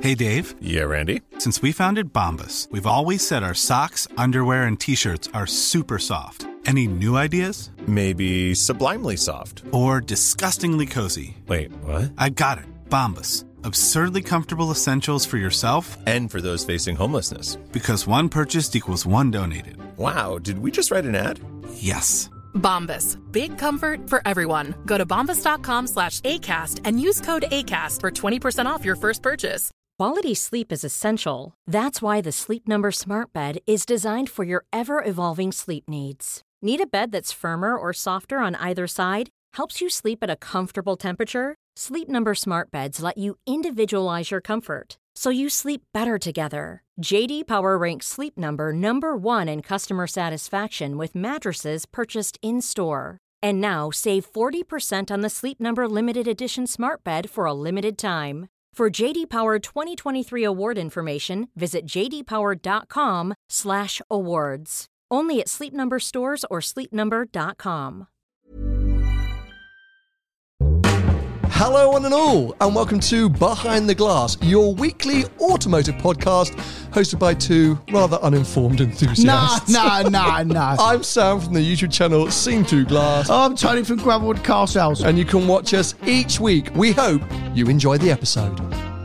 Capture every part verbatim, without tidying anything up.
Hey, Dave. Yeah, Randy. Since we founded Bombas, we've always said our socks, underwear, and T-shirts are super soft. Any new ideas? Maybe sublimely soft. Or disgustingly cozy. Wait, what? I got it. Bombas. Absurdly comfortable essentials for yourself and for those facing homelessness. Because one purchased equals one donated. Wow, did we just write an ad? Yes. Bombas. Big comfort for everyone. Go to bombas.com slash ACAST and use code ACAST for twenty percent off your first purchase. Quality sleep is essential. That's why the Sleep Number Smart Bed is designed for your ever-evolving sleep needs. Need a bed that's firmer or softer on either side? Helps you sleep at a comfortable temperature? Sleep Number Smart Beds let you individualize your comfort, so you sleep better together. J D Power ranks Sleep Number number one in customer satisfaction with mattresses purchased in-store. And now, save forty percent on the Sleep Number Limited Edition Smart Bed for a limited time. For J D Power twenty twenty-three award information, visit jdpower.com slash awards. Only at Sleep Number stores or sleep number dot com. Hello one and all, and welcome to Behind the Glass, your weekly automotive podcast hosted by two rather uninformed enthusiasts. No, no, no, no. I'm Sam from the YouTube channel Seen Through Glass. I'm Tony from Gravelwood Car Sales. And you can watch us each week. We hope you enjoy the episode.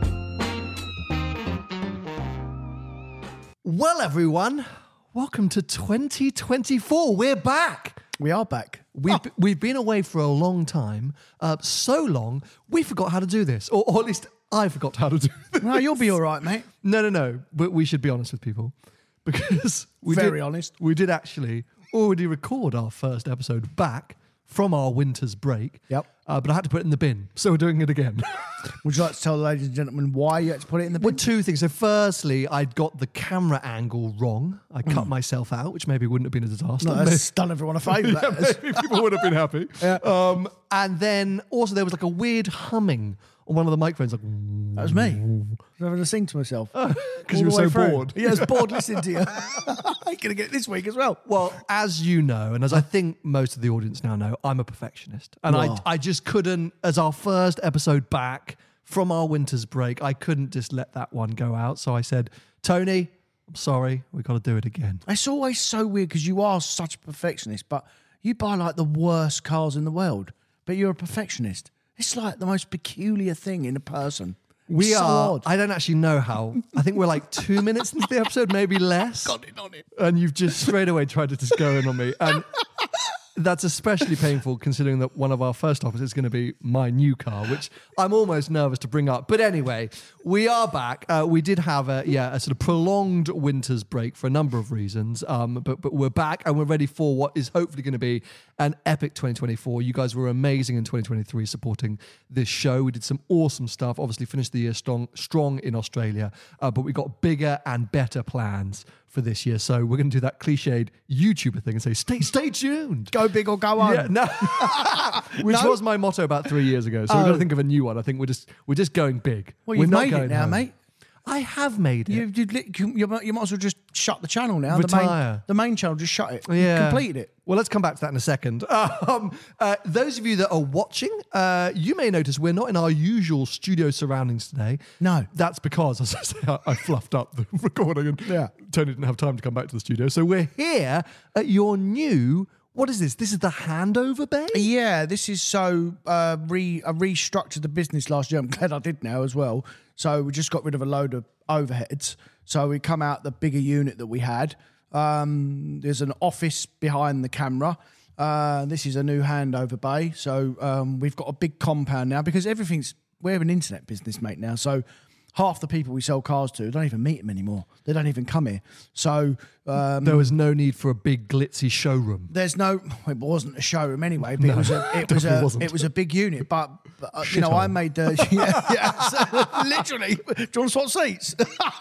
Well, everyone, welcome to twenty twenty-four. We're back. We are back. We've, oh. we've been away for a long time, uh, so long, we forgot how to do this. Or, or at least I forgot how to do this. No, you'll be all right, mate. No, no, no. But we should be honest with people. Because we Very did, honest. We did actually already record our first episode back from our winter's break. Yep. Uh, but I had to put it in the bin, so we're doing it again. Would you like to tell the ladies and gentlemen why you had to put it in the bin? Well, two things. So firstly, I'd got the camera angle wrong. I cut mm. myself out, which maybe wouldn't have been a disaster. No, that's done everyone a favour. yeah, maybe people would have been happy. Yeah. Um, and then also there was like a weird humming on one of the microphones. Like, that was me. I was having a sing to myself. Because oh, you were so through. bored. Yeah, I was bored listening to you. I'm going to get it this week as well. Well, as you know, and as I think most of the audience now know, I'm a perfectionist. And oh. I, I just couldn't, as our first episode back from our winter's break, I couldn't just let that one go out. So I said, Tony, I'm sorry, we've got to do it again. It's always so weird because you are such a perfectionist, but you buy like the worst cars in the world, but you're a perfectionist. It's like the most peculiar thing in a person. We so are. Odd. I don't actually know how. I think we're like two minutes into the episode, maybe less. Got it on it. And you've just straight away tried to just go in on me. And that's especially painful considering that one of our first topics is going to be my new car, which I'm almost nervous to bring up. But anyway, we are back. Uh, we did have a yeah a sort of prolonged winter's break for a number of reasons. Um, but but we're back and we're ready for what is hopefully going to be an epic twenty twenty-four. You guys were amazing in twenty twenty-three supporting this show. We did some awesome stuff. Obviously finished the year strong strong in Australia, uh, but we got bigger and better plans for this year. So we're going to do that cliched YouTuber thing and say, stay stay tuned. Go big or go home. Yeah, no. Which no? was my motto about three years ago. So oh. we've got to think of a new one. I think we're just we're just going big. Well, we're you've not made going it now, home. mate. I have made it. You, you, you, you might as well just shut the channel now. Retire. The main, the main channel, just shut it. Yeah. You've completed it. Well, let's come back to that in a second. Um, uh, those of you that are watching, uh, you may notice we're not in our usual studio surroundings today. No. That's because, as I say, I, I fluffed up the recording and yeah. Tony didn't have time to come back to the studio. So we're here at your new... What is this? This is the handover bay? Yeah, this is so... Uh, re, I restructured the business last year. I'm glad I did now as well. So we just got rid of a load of overheads. So we come out the bigger unit that we had. Um, there's an office behind the camera. Uh, this is a new handover bay. So um, we've got a big compound now because everything's... We're an internet business, mate, now. So... half the people we sell cars to don't even meet them anymore. They don't even come here. So um, there was no need for a big glitzy showroom. There's no. It wasn't a showroom anyway. But no, it was a. It was a. wasn't. It was a big unit. But, but uh, you know, I made the. Yeah, yeah so literally, do you want to swap seats?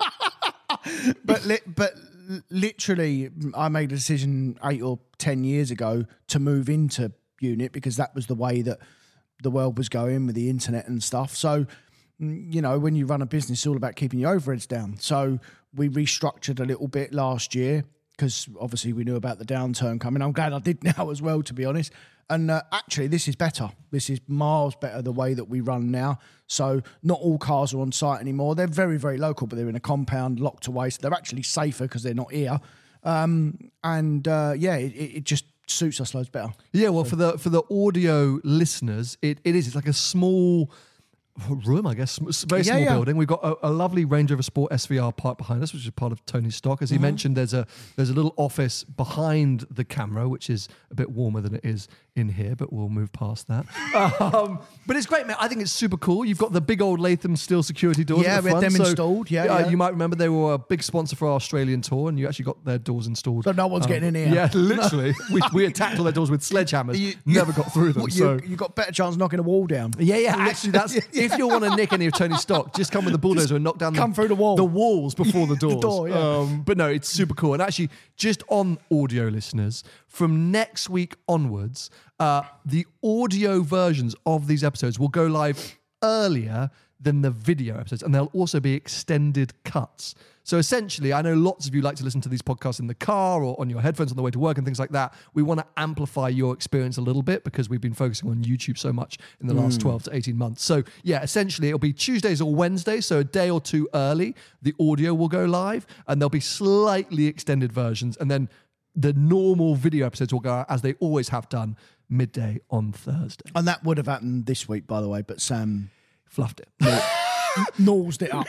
but li- but literally, I made a decision eight or ten years ago to move into unit because that was the way that the world was going with the internet and stuff. So. You know, when you run a business, it's all about keeping your overheads down. So we restructured a little bit last year because obviously we knew about the downturn coming. I'm glad I did now as well, to be honest. And uh, actually, this is better. This is miles better the way that we run now. So not all cars are on site anymore. They're very, very local, but they're in a compound locked away. So they're actually safer because they're not here. Um, and uh, yeah, it, it just suits us loads better. Yeah, well, for the for the audio listeners, it, it is. It's like a small room, I guess, very Yeah, small yeah. building. We've got a, a lovely Range Rover Sport S V R parked behind us, which is part of Tony's stock. As he Mm-hmm. mentioned, there's a there's a little office behind the camera, which is a bit warmer than it is in here, but we'll move past that. um, but it's great, man. I think it's super cool. You've got the big old Latham Steel security doors. Yeah, at the we had front. them So, installed. Yeah, uh, yeah. You might remember they were a big sponsor for our Australian tour, and you actually got their doors installed. So no one's Um, getting in here. Yeah, literally. we, we attacked all their doors with sledgehammers. You- Never got through them. You, so. you got better chance knocking a wall down. Yeah, yeah. Actually, that's if you want to nick any of Tony's stock, just come with the bulldozer and knock down come the, through the wall. the walls before the doors. door, yeah. um, but no, it's super cool. And actually, just on audio listeners, from next week onwards, uh, the audio versions of these episodes will go live earlier than the video episodes, and there'll also be extended cuts. So essentially, I know lots of you like to listen to these podcasts in the car or on your headphones on the way to work and things like that. We want to amplify your experience a little bit because we've been focusing on YouTube so much in the last twelve to eighteen months. So yeah, essentially it'll be Tuesdays or Wednesdays, so a day or two early, the audio will go live, and there'll be slightly extended versions, and then the normal video episodes will go out as they always have done midday on Thursday. And that would have happened this week, by the way, but Sam Fluffed it. nosed it up.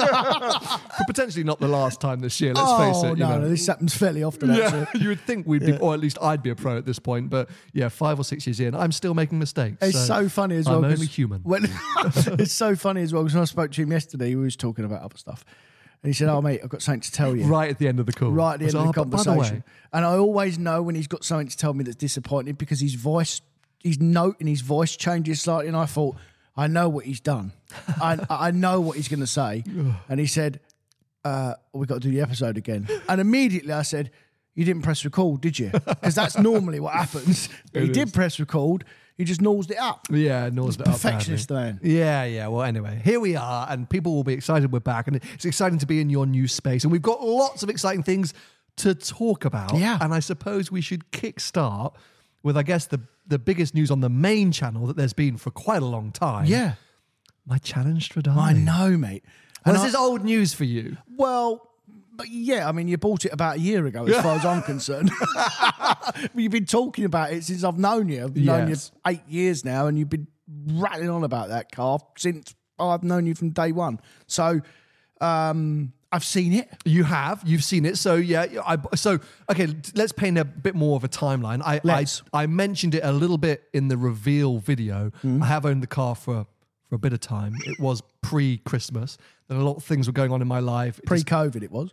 But potentially not the last time this year, let's oh, face it. You no, know. no, this happens fairly often, Yeah, actually. you would think we'd be, or at least I'd be a pro at this point. But yeah, five or six years in, I'm still making mistakes. It's so, funny as well. I'm 'cause only human. When, it's so funny as well because when I spoke to him yesterday, we was talking about other stuff. And he said, oh, mate, I've got something to tell you. Right at the end of the call. Right at the I end was of the like, "Oh, but conversation. by And I always know when he's got something to tell me that's disappointing because his voice, his note in his voice changes slightly. And I thought, I know what he's done. I, I know what he's going to say. And he said, uh, we've got to do the episode again. And immediately I said, you didn't press record, did you? Because that's normally what happens. But he It did is. press record. He just nosed it up. the way. Yeah, nosed it up Perfectionist, badly. man. Yeah, yeah. Well, anyway, here we are, and people will be excited we're back, and it's exciting to be in your new space. And we've got lots of exciting things to talk about. Yeah. And I suppose we should kickstart with, I guess, the, the biggest news on the main channel that there's been for quite a long time. Yeah. My challenge Stradale. I know, mate. Well, And this I- is old news for you. Well, but yeah, I mean, you bought it about a year ago, as far as I'm concerned. You've been talking about it since I've known you. I've known you Yes. eight years now, and you've been rattling on about that car since I've known you from day one. So um, I've seen it. You have, you've seen it. So yeah, I, so okay, let's paint a bit more of a timeline. I, Let's. I I mentioned it a little bit in the reveal video. Hmm. I have owned the car for for a bit of time. It was pre-Christmas. Then a lot of things were going on in my life. It just- Pre-COVID, it was.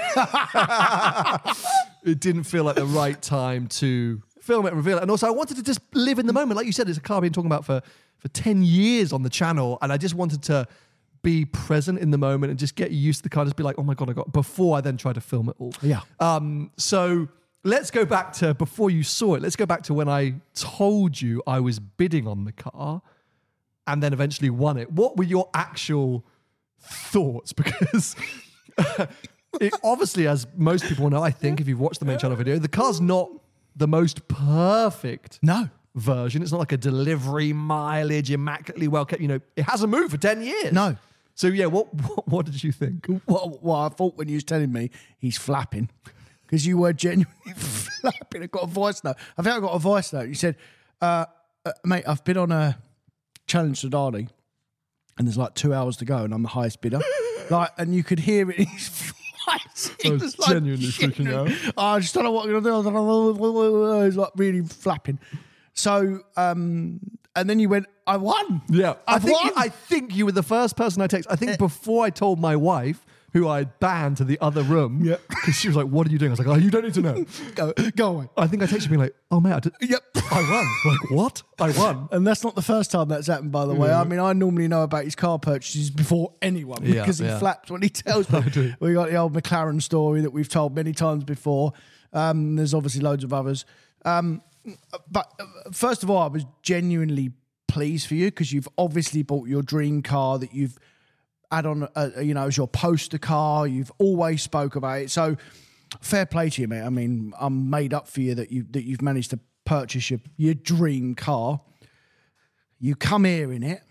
it didn't feel like the right time to film it and reveal it. And also I wanted to just live in the moment. Like you said, it's a car I've been talking about for, for ten years on the channel. And I just wanted to be present in the moment and just get used to the car. Just be like, oh my God, I got, before I then try to film it all. Yeah. Um, so let's go back to before you saw it. Let's go back to when I told you I was bidding on the car and then eventually won it. What were your actual thoughts? Because it obviously, as most people know, I think, if you've watched the main channel video, the car's not the most perfect No. version. It's not like a delivery mileage, immaculately well kept. You know, it hasn't moved for ten years. No. So yeah, what what, what did you think? What, what I thought when you was telling me he's flapping, because you were genuinely flapping. I got a voice note. I think I got a voice note. You said, uh, uh, mate, I've been on a challenge to Dardy, and there's like two hours to go, and I'm the highest bidder. Like, and you could hear it in his voice. He So it's was like, genuinely freaking out. Oh, I just don't know what I'm going to do. He's like really flapping. So, um, and then you went, I won. Yeah, I I've think won. I think you were the first person I text. I think before I told my wife, who I banned to the other room, Yeah. because she was like, "What are you doing?" I was like, "Oh, you don't need to know." go, go away. I think I texted me like, "Oh mate, I did, Yep. I won." Like, what? I won. And that's not the first time that's happened, by the way. I mean, I normally know about his car purchases before anyone Yeah, because he yeah. flaps when he tells me. do. We got the old McLaren story that we've told many times before. Um, there's obviously loads of others. Um, but uh, first of all, I was genuinely pleased for you because you've obviously bought your dream car that you've had on, uh, you know, as your poster car. You've always spoke about it. So fair play to you, mate. I mean, I'm made up for you that you that you've managed to purchase your, your dream car. You come here in it.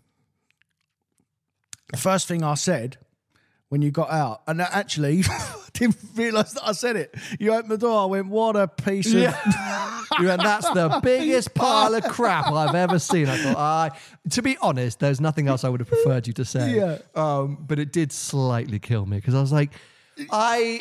The first thing I said when you got out, and actually, I didn't realise that I said it. You opened the door, I went, what a piece of... Yeah. You went, that's the biggest pile of crap I've ever seen. I thought, I, to be honest, there's nothing else I would have preferred you to say. Yeah. Um, but it did slightly kill me because I was like, I...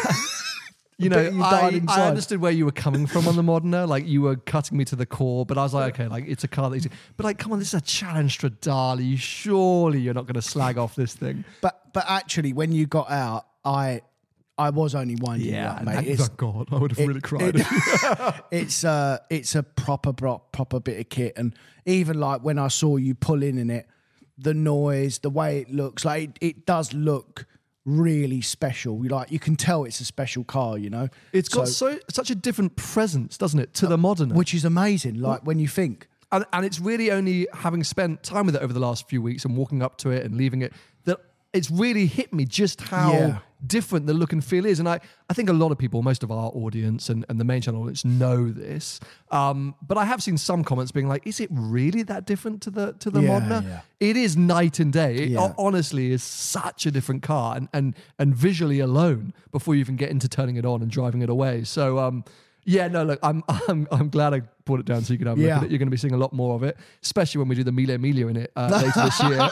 You know, You I, I understood where you were coming from on the Modena. Like, you were cutting me to the core, but I was like, okay, like, it's a car that... But, like, come on, this is a Challenge Stradale. Surely you're not going to slag off this thing. But but actually, when you got out, I I was only winding you Yeah, up, mate. thank It's, God. I would have it- really cried. it- it's uh it's a proper bro- proper bit of kit, and even like when I saw you pull in in it, the noise, the way it looks, like it, it does look really special. Like, you can tell it's a special car, you know. It's got so, such a different presence, doesn't it, to the Modena? Which is amazing. Like, when you think. And, and it's really only having spent time with it over the last few weeks and walking up to it and leaving it that it's really hit me just how Yeah. different the look and feel is. And I, I think a lot of people, most of our audience and, and the main channel audience know this. Um, but I have seen some comments being like, is it really that different to the to the Yeah, Modena? yeah. It is night and day. It Yeah. honestly is such a different car and, and, and visually alone before you even get into turning it on and driving it away. So, um, yeah, no, look, I'm I'm I'm glad I brought it down so you can have a Yeah. look at it. You're going to be seeing a lot more of it, especially when we do the Mille Miglia in it uh, later this year.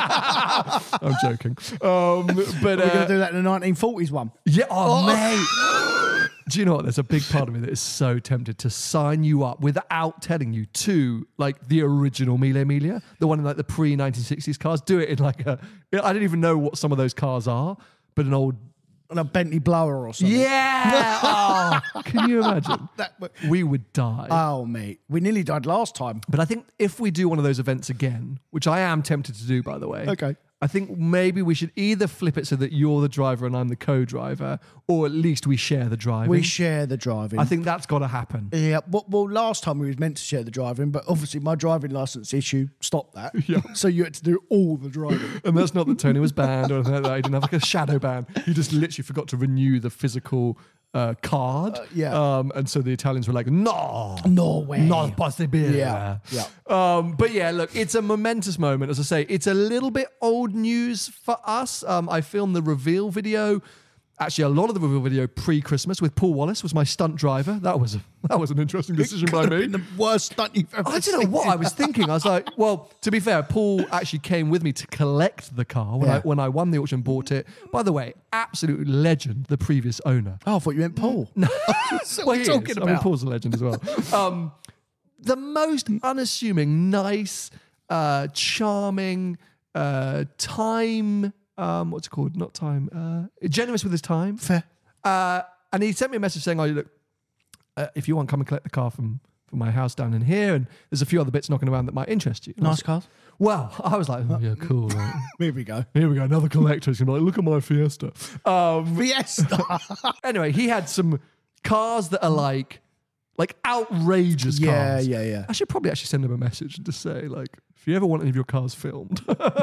I'm joking. Um, but We're uh, going to do that in the nineteen forties one. yeah, oh, mate. Do you know what? There's a big part of me that is so tempted to sign you up without telling you to like the original Mille Miglia, the one in like the pre nineteen sixties cars. Do it in like a, I don't even know what some of those cars are, but an old. And a Bentley blower or something. Yeah. Oh, can you imagine? That, We would die. oh, mate. We nearly died last time. But I think if we do one of those events again, which I am tempted to do, by the way. Okay. I think maybe we should either flip it so that you're the driver and I'm the co-driver, or at least we share the driving. We share the driving. I think that's got to happen. Yeah, well, well, last time we was meant to share the driving, but obviously my driving license issue stopped that. Yeah. So you had to do all the driving. And that's not that Tony was banned or anything like that. He didn't have like a shadow ban. He just literally forgot to renew the physical uh, card. Uh, yeah. Um, and so the Italians were like, no. No way. Not possible. Yeah, yeah. Um, but yeah, look, it's a momentous moment. As I say, it's a little bit old news for us. Um, I filmed the reveal video. Actually, a lot of the reveal video pre-Christmas with Paul Wallace was my stunt driver. That was a, that was an interesting decision by me. The worst stunt you've ever I seen. don't know what I was thinking. I was like, well, to be fair, Paul actually came with me to collect the car when Yeah. I when I won the auction, bought it. By the way, absolute legend, the previous owner. Oh, I thought you meant Paul. No. That's what Well, we're he talking is. about. I mean, Paul's a legend as well. Um, the most unassuming, nice, uh, charming, uh, time. Um, what's it called? Not time. Uh, generous with his time. Fair. Uh, and he sent me a message saying, "Oh, look, uh, if you want, come and collect the car from from my house down in here, and there's a few other bits knocking around that might interest you." And I Nice was- cars. Well, I was like, oh, "Yeah, cool." Right. Here we go. Here we go, another collector. He's gonna be like, "Look at my Fiesta." Um, Fiesta. anyway, he had some cars that are like, like outrageous Yeah, cars. yeah, yeah. I should probably actually send him a message and just say, like, if you ever want any of your cars filmed,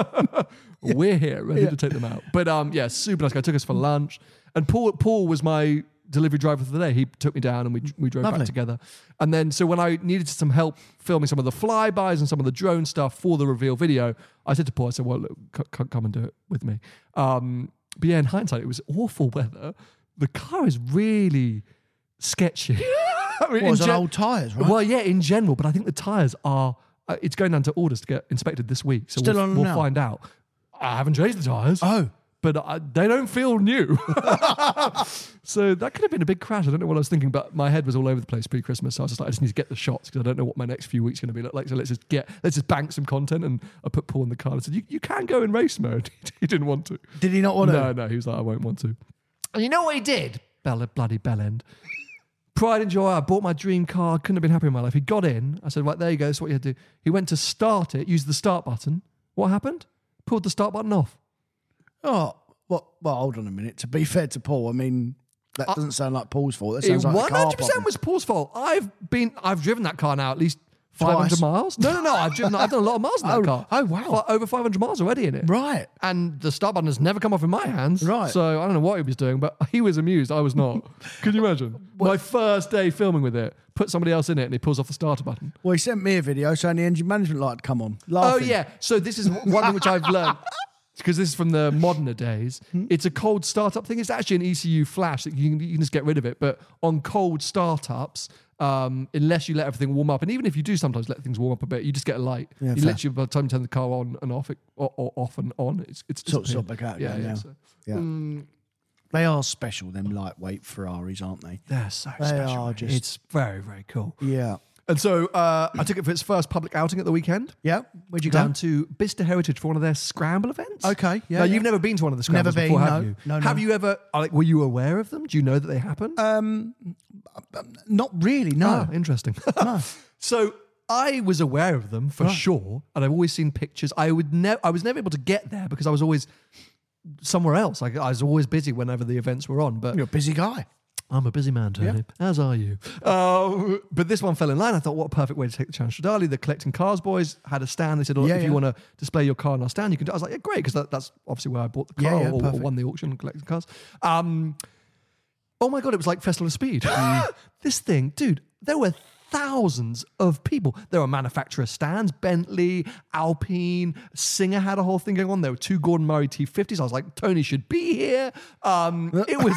we're here, ready Yeah. to take them out. But um, yeah, super nice guy. Took us for lunch, and Paul Paul was my delivery driver for the day. He took me down and we we drove Lovely. back together. And then so when I needed some help filming some of the flybys and some of the drone stuff for the reveal video, I said to Paul, I said, well, look, c- c- come and do it with me. Um, but yeah, in hindsight, it was awful weather. The car is really sketchy. I mean, What, was in on gen- old tyres, right? Well, yeah, in general, but I think the tyres are, uh, it's going down to orders to get inspected this week. So Still we'll, on them we'll now? find out. I haven't changed the tyres. Oh. But uh, they don't feel new. So that could have been a big crash. I don't know what I was thinking, but my head was all over the place pre-Christmas. So I was just like, I just need to get the shots because I don't know what my next few weeks are going to be like. So let's just get, let's just bank some content. And I put Paul in the car and said, you, you can go in race mode. He didn't want to. Did he not want to? No, no. He was like, I won't want to. And you know what he did? Bell, bloody bellend. Pride and joy. I bought my dream car. Couldn't have been happier in my life. He got in. I said, right, there you go. That's what you had to do. He went to start it, used the start button. What happened? Pulled the start button off. Oh, well, well, hold on a minute. To be fair to Paul, I mean, that doesn't sound like Paul's fault. That It sounds like one a car hundred percent problem. was Paul's fault. I've been, I've driven that car now at least five hundred Twice. miles? No, no, no. I've driven. I've done a lot of miles in that Oh, car. oh, wow. Fi- over five hundred miles already in it. Right. And the start button has never come off in my hands. Right. So I don't know what he was doing, but he was amused. I was not. Can you imagine? My first day filming with it, put somebody else in it, and he pulls off the starter button. Well, he sent me a video saying the engine management light had come on. Oh, Laughing. yeah. So this is one thing which I've learned. Because this is from the moderner days. It's a cold startup thing. It's actually an E C U flash that you can, you can just get rid of it. But on cold startups, um, unless you let everything warm up, and even if you do sometimes let things warm up a bit, you just get a light. Yeah, you fair. literally, by the time you turn the car on and off, it, or, or off and on, it's it's Sort of disappeared. sort back out Yeah, again, yeah. yeah. So. Yeah. Mm, They are special, them lightweight Ferraris, aren't they? they're so They special. are mate. just- It's very, very cool. Yeah. And so uh, I took it for its first public outing at the weekend. Yeah. Where'd you go? Down to Bicester Heritage for one of their scramble events. Okay, yeah, Now, yeah. you've never been to one of the scrambles Never before, been, have no. you? No, no. Have you ever, uh, like, were you aware of them? Do you know that they happen? Um, not really, no. Ah, interesting. So I was aware of them for sure, and I've always seen pictures. I would never, I was never able to get there because I was always somewhere else. Like I was always busy whenever the events were on. But You're a busy guy. I'm a busy man, Tony. As are you. Uh, but this one fell in line. I thought, what a perfect way to take the challenge. Stradale, the Collecting Cars boys had a stand. They said, oh, Yeah, if yeah. you want to display your car on our stand, you can do it. I was like, yeah, great, because that, that's obviously where I bought the car Yeah, yeah, or, or perfect. won the auction and collecting cars. Um, oh my God, it was like Festival of Speed. Mm. This thing, dude, there were thousands of people. There were manufacturer stands, Bentley, Alpine, Singer had a whole thing going on. There were two Gordon Murray T fifties. I was like, Tony should be here. Um, it was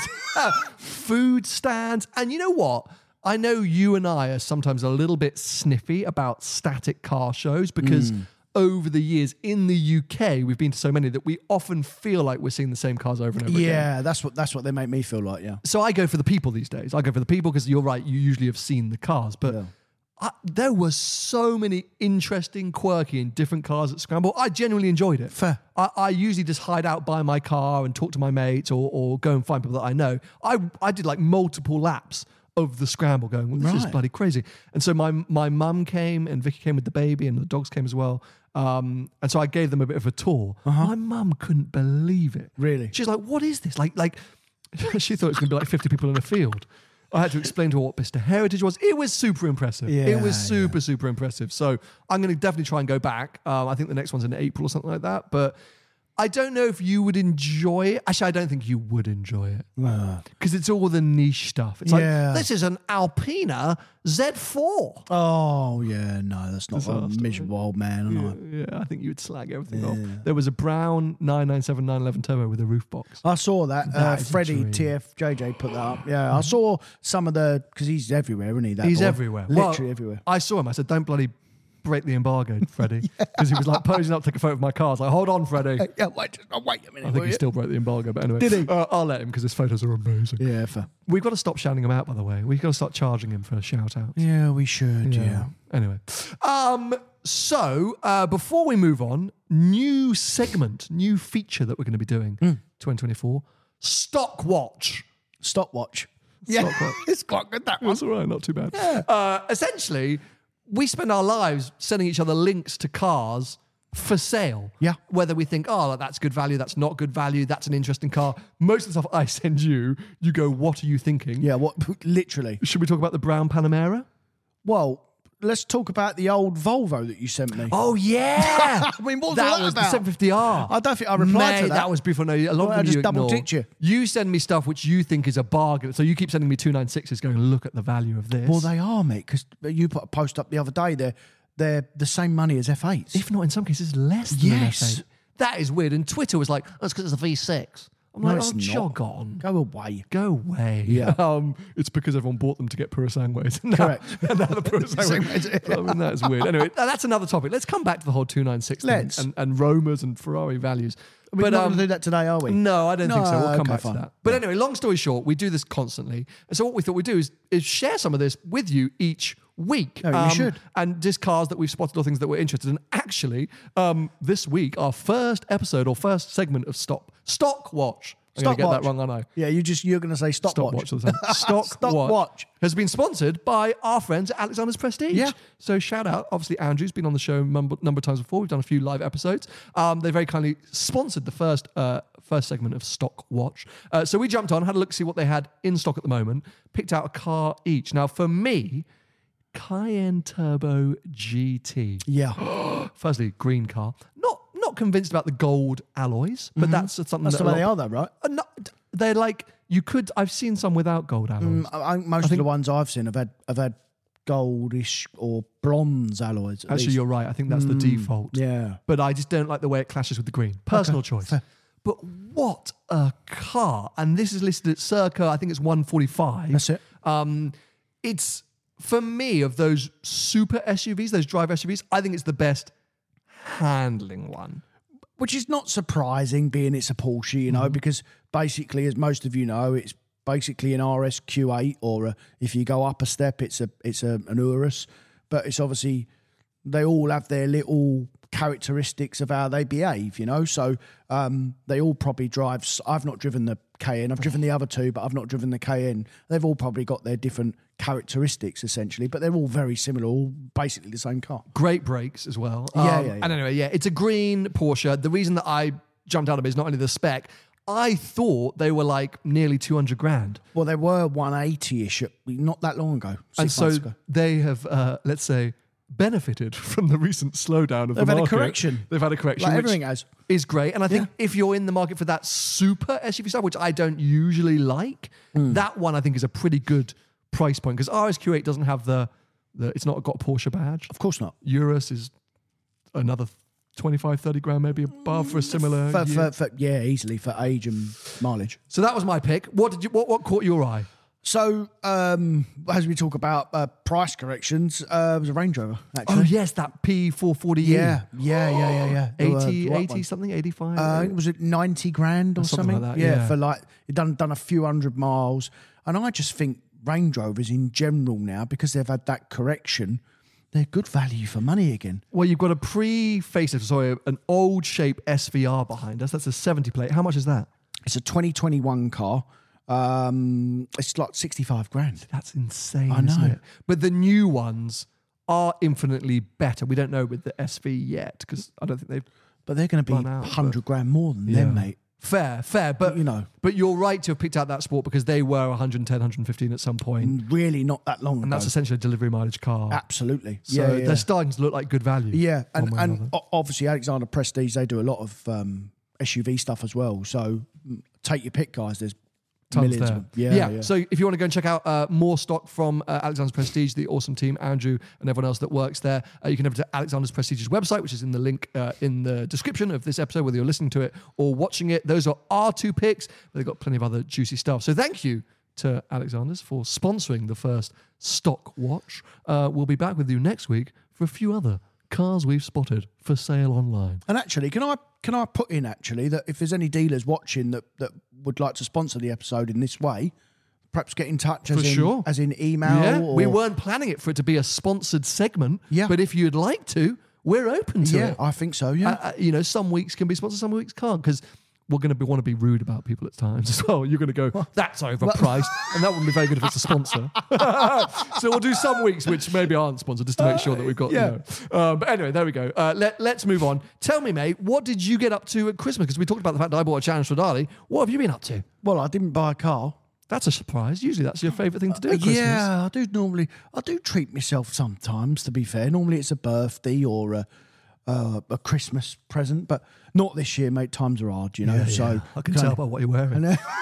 food stands. And you know what? I know you and I are sometimes a little bit sniffy about static car shows because over the years in the U K, we've been to so many that we often feel like we're seeing the same cars over and over again. Yeah, that's what that's what they make me feel like, yeah. So I go for the people these days. I go for the people because you're right, you usually have seen the cars. But Yeah. I, there were so many interesting, quirky and different cars at Scramble. I genuinely enjoyed it. Fair. I, I usually just hide out by my car and talk to my mates or, or go and find people that I know. I, I did like multiple laps of the Scramble going, well, this is Right. bloody crazy. And so my my mum came and Vicky came with the baby and the dogs came as well. Um, and so I gave them a bit of a tour. My mum couldn't believe it. Really? She's like, what is this? Like, like she thought it was going to be like fifty people in a field. I had to explain to her what Bicester Heritage was. It was super impressive. Yeah, it was super, super impressive. So I'm going to definitely try and go back. Um, I think the next one's in April or something like that. But I don't know if you would enjoy it. Actually, I don't think you would enjoy it. Because it's all the niche stuff. It's Yeah. like, this is an Alpina Z four. Oh, yeah, no, that's not a Disaster, miserable old man, am I? Yeah, I think you would slag everything off. There was a brown nine ninety-seven nine eleven Turbo with a roof box. I saw that. That uh, is a Freddie dream. T F J J put that up. Yeah, I saw some of the because he's everywhere, isn't he? That He's boy? everywhere. literally Well, everywhere. I saw him. I said, don't bloody break the embargo, Freddie. Because he was like posing up to take a photo of my car. I was like, hold on, Freddie. Yeah, wait, oh, wait a minute. I think will he you? still broke the embargo, but anyway. Did he? Uh, I'll let him because his photos are amazing. Yeah, fair. We've got to stop shouting him out, by the way. We've got to start charging him for shout outs. Yeah, we should. Yeah. Anyway. Um, so uh, before we move on, new segment, new feature that we're going to be doing twenty twenty-four. Stock Watch. Stopwatch. Yeah, Stopwatch. it's quite good that one. That's all right, not too bad. Uh, essentially, we spend our lives sending each other links to cars for sale. Yeah. Whether we think, oh, that's good value, that's not good value, that's an interesting car. Most of the stuff I send you, you go, what are you thinking? Yeah, what? Literally. Should we talk about the brown Panamera? Well, let's talk about the old Volvo that you sent me. Oh, yeah. I mean, what was that that was the about? seven fifty R. I don't think I replied Mate, to that. that was before. No, a lot Well, of I them just you double ignore. ticked you. You send me stuff which you think is a bargain. So you keep sending me two ninety-sixes going, look at the value of this. Well, they are, mate, because you put a post up the other day. They're they're the same money as F eights. If not, in some cases, less than an Yes. F eight. That is weird. And Twitter was like, that's because it's a V six. I'm No, like, it's oh, not. jog on. Go away. Go away. Yeah. Um, it's because everyone bought them to get Purosangues. Now, Correct. now the Purosangues. I mean, that is weird. Anyway, that's another topic. Let's come back to the whole two ninety-six thing Let's. and, and Romas and Ferrari values. We're But, not um, going to do that today, are we? No, I don't think so. No, We'll come okay, back fine. to that. But anyway, long story short, we do this constantly. And so what we thought we'd do is, is share some of this with you each week. Oh, you should. And just cars that we've spotted or things that we're interested in. Actually, um, this week, our first episode or first segment of Stop Stock Watch. I'm going to get that wrong, aren't I? Yeah, you just you're going to say stopwatch. Stopwatch all the time. Stock Stock Watch, Watch. has been sponsored by our friends at Alexander's Prestige. Yeah. So shout out, obviously Andrew's been on the show a number, number of times before. We've done a few live episodes. Um, they very kindly sponsored the first uh, first segment of Stock Watch. Uh, so we jumped on, had a look, see what they had in stock at the moment, picked out a car each. Now for me, Cayenne Turbo G T. Yeah. Firstly, green car. Not not convinced about the gold alloys, but that's something That's that the a way they lot- are, though, right? Uh, no, they're like you could. I've seen some without gold alloys. Mm, I, I, most I of think- the ones I've seen have had have had goldish or bronze alloys. At Actually, least. you're right. I think that's the default. Yeah. But I just don't like the way it clashes with the green. Personal choice. fair. But what a car! And this is listed at circa, I think it's one forty-five. That's it. Um, it's for me of those super S U Vs, those drive S U Vs. I think it's the best handling one. Which is not surprising, being it's a Porsche, you know, Mm-hmm. because basically, as most of you know, it's basically an R S Q eight, or a, if you go up a step, it's a it's a, an Urus. But it's obviously they all have their little characteristics of how they behave, you know. So um, they all probably drive. s- I've not driven the Cayenne. I've driven the other two, but I've not driven the Cayenne. They've all probably got their different characteristics, essentially, but they're all very similar, all basically the same car. Great brakes as well. Yeah, Um, yeah, yeah. And anyway, yeah, it's a green Porsche. The reason that I jumped out of it is not only the spec. I thought they were like nearly two hundred grand. Well, they were one eighty-ish at- not that long ago, six And so months ago. they have, uh, let's say, benefited from the recent slowdown of They've the had a market. correction. They've had a correction. Like which everything has. is great. And I think if you're in the market for that super S U V style, which I don't usually like, Hmm. that one I think is a pretty good price point because R S Q eight doesn't have the, the, it's not got a Porsche badge. Of course not. Urus is another twenty-five, thirty grand maybe above for a similar For, year. for, for, yeah, easily for age and mileage. So that was my pick. What did you? What, what caught your eye? So, um, as we talk about uh, price corrections, uh, it was a Range Rover, actually. Oh yes, that P four forty E. yeah, yeah, yeah, yeah, yeah. The, uh, eighty, the white eighty one. something, eighty-five. Uh, was it ninety grand or Something something? like that, yeah, yeah. for like, it done, done a few hundred miles. And I just think Range Rovers in general now, because they've had that correction, they're good value for money again. Well, you've got a pre-facelift, sorry, an old shape S V R behind us. That's a seventy plate. How much is that? It's a twenty twenty-one car. Um, it's like sixty-five grand. That's insane, I isn't know. it? But the new ones are infinitely better. We don't know with the S V yet because I don't think they've. But they're going to be Run out, one hundred grand more than them, mate. Fair, fair, but You know. but you're right to have picked out that sport because they were one hundred ten, one hundred fifteen at some point, Really not that long and ago. that's essentially a delivery mileage car. Absolutely. So yeah, yeah. they're starting to look like good value. Yeah, one and, way or and another. o- obviously Alexander Prestige, they do a lot of um, S U V stuff as well. So mm, take your pick, guys. There's Tons millions there. of them. Yeah, yeah. So if you want to go and check out uh, more stock from uh, Alexander's Prestige, the awesome team, Andrew and everyone else that works there, uh, you can head to Alexander's Prestige's website, which is in the link uh, in the description of this episode, whether you're listening to it or watching it. Those are our two picks, but they've got plenty of other juicy stuff. So thank you to Alexander's for sponsoring the first stock watch. Uh, we'll be back with you next week for a few other cars we've spotted for sale online. And actually, can I can I put in actually that if there's any dealers watching that, that would like to sponsor the episode in this way, perhaps get in touch as For in sure. as in email. Yeah, or, we weren't planning it for it to be a sponsored segment, Yeah. but if you'd like to, we're open to Yeah, it. I think so. Yeah. Uh, uh, you know, some weeks can be sponsored, some weeks can't, because we're going to want to be rude about people at times as well. You're going to go, that's overpriced, and that wouldn't be very good if it's a sponsor. So we'll do some weeks which maybe aren't sponsored, just to make sure that we've got, yeah. you know. Uh, but anyway, there we go. Uh, let, let's move on. Tell me, mate, what did you get up to at Christmas? Because we talked about the fact that I bought a Challenge Stradale. What have you been up to? well, I didn't buy a car. That's a surprise. Usually that's your favourite thing to do at Christmas. Yeah, I do normally. I do treat myself sometimes. To be fair, normally it's a birthday or a uh, a Christmas present, but not this year, mate. Times are hard, you know. Yeah, so yeah. I can can tell only- by what you're wearing.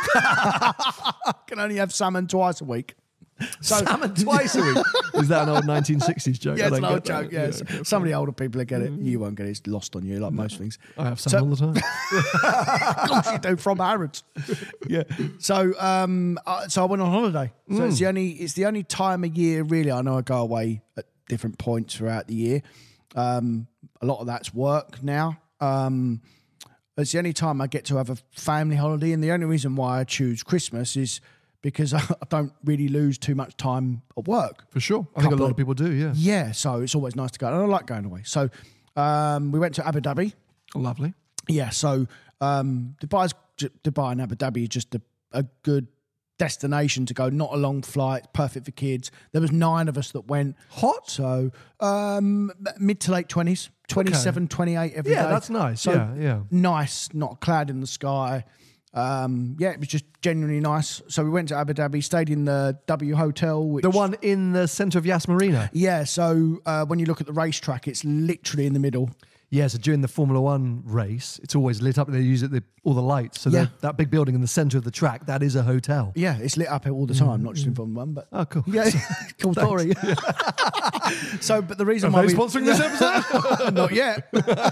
I can only have salmon twice a week. So, Salmon twice a week. Is that an old nineteen sixties joke? Yeah, I it's an don't old get that. joke. Yes, Yeah, okay, some of the older people will get it. You won't get it. It's lost on you, like most things. I have salmon all the time. Of course you do, from Harrods. Yeah. So, um, uh, so I went on holiday. So Mm. it's the only, it's the only time of year really. I know I go away at different points throughout the year. Um, a lot of that's work now. Um, it's the only time I get to have a family holiday, and the only reason why I choose Christmas is because I don't really lose too much time at work. For sure. I think a Couple lot of- of people do, yeah. Yeah, so it's always nice to go. And I like going away. So um, we went to Abu Dhabi. Lovely. Yeah, so um, Dubai's, Dubai and Abu Dhabi is just a, a good destination to go. Not a long flight, perfect for kids. There was nine of us that went. Hot? So um, mid to late twenties, twenty-seven, twenty-eight every day. Yeah, that's nice. So yeah, yeah. nice, not a cloud in the sky. Um, yeah, it was just genuinely nice. So we went to Abu Dhabi, stayed in the W Hotel. Which, The one in the centre of Yas Marina. Yeah, so uh, when you look at the racetrack, it's literally in the middle. Yeah, so during the Formula One race, it's always lit up. They use it the, all the lights. So Yeah. that- that big building in the centre of the track, that is a hotel. Yeah, it's lit up all the time, not just in Formula One, but Oh, cool. yeah, cool story. So, but the reason Are why they we sponsoring this episode? not yet,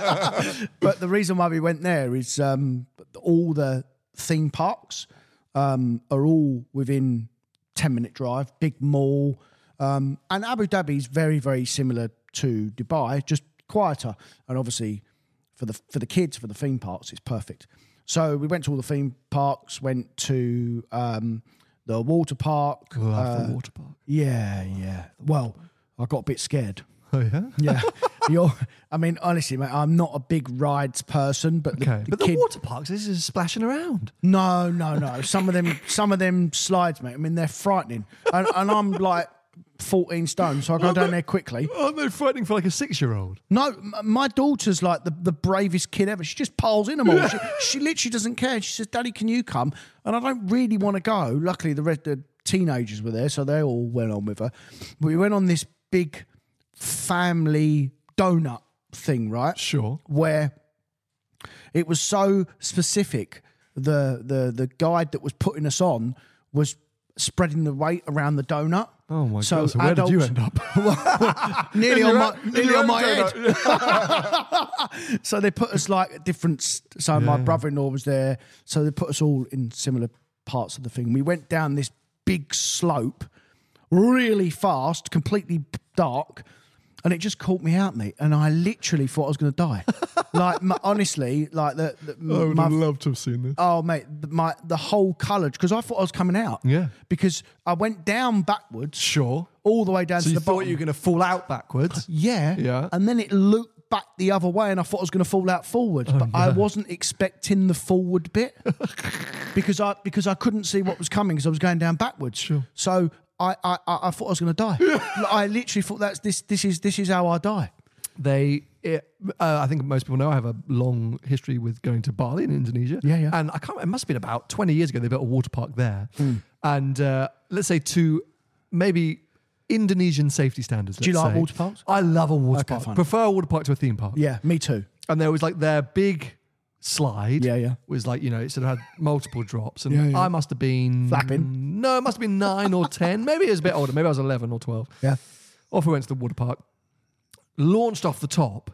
but the reason why we went there is um, all the theme parks um, are all within ten minute drive, big mall, um, and Abu Dhabi is very, very similar to Dubai, just quieter, and obviously for the for the kids, for the theme parks, it's perfect. So we went to all the theme parks, went to um, the water park. Love uh, the water park. Yeah, yeah. Well, I got a bit scared. Oh, yeah? Yeah, you're. I mean, honestly, mate, I'm not a big rides person, but the, Okay. the But the kid. water parks, this is splashing around. No, no, no. Some of them, some of them slides, mate. I mean, they're frightening, and, and I'm like fourteen stone, so I go down there quickly. Aren't they frightening for like a six-year-old? No, m- my daughter's like the, the bravest kid ever. She just piles in them all. She, she literally doesn't care. She says, "Daddy, can you come?" And I don't really want to go. Luckily, the rest the teenagers were there, so they all went on with her. But we went on this big family donut thing, right? Sure. Where it was so specific. The the the guide that was putting us on was spreading the weight around the donut. Oh, my So God. So where did you adults- end up? nearly In on your my, own- in nearly your on own my donut. head. So they put us like at different. So my Yeah. brother-in-law was there. So they put us all in similar parts of the thing. We went down this big slope, really fast, completely dark, and it just caught me out, mate. And I literally thought I was going to die. Like my, honestly, like the, the I would my, have loved to have seen this. Oh, mate, the, my the whole colour, because I thought I was coming out. Yeah. Because I went down backwards, Sure. all the way down So to you the thought bottom. you were going to fall out backwards? Yeah. Yeah. And then it looped back the other way, and I thought I was going to fall out forward, Oh, but I wasn't expecting the forward bit because I because I couldn't see what was coming because I was going down backwards. Sure. So I I, I I thought I was going to die. I literally thought that's this this is this is how I die. They, it, uh, I think most people know I have a long history with going to Bali in Indonesia. Yeah, yeah. And I can't, it must have been about twenty years ago, they built a water park there. And uh, let's say to maybe Indonesian safety standards. Do you let's like say. water parks? I love a water Okay, park. fine. Prefer a water park to a theme park. Yeah, me too. And there was like their big slide. Yeah, yeah. Was like, you know, it sort of had multiple drops. And Yeah, yeah. I must have been... Flapping? No, it must have been nine or ten. Maybe it was a bit older. Maybe I was eleven or twelve. Yeah. Off we went to the water park. Launched off the top.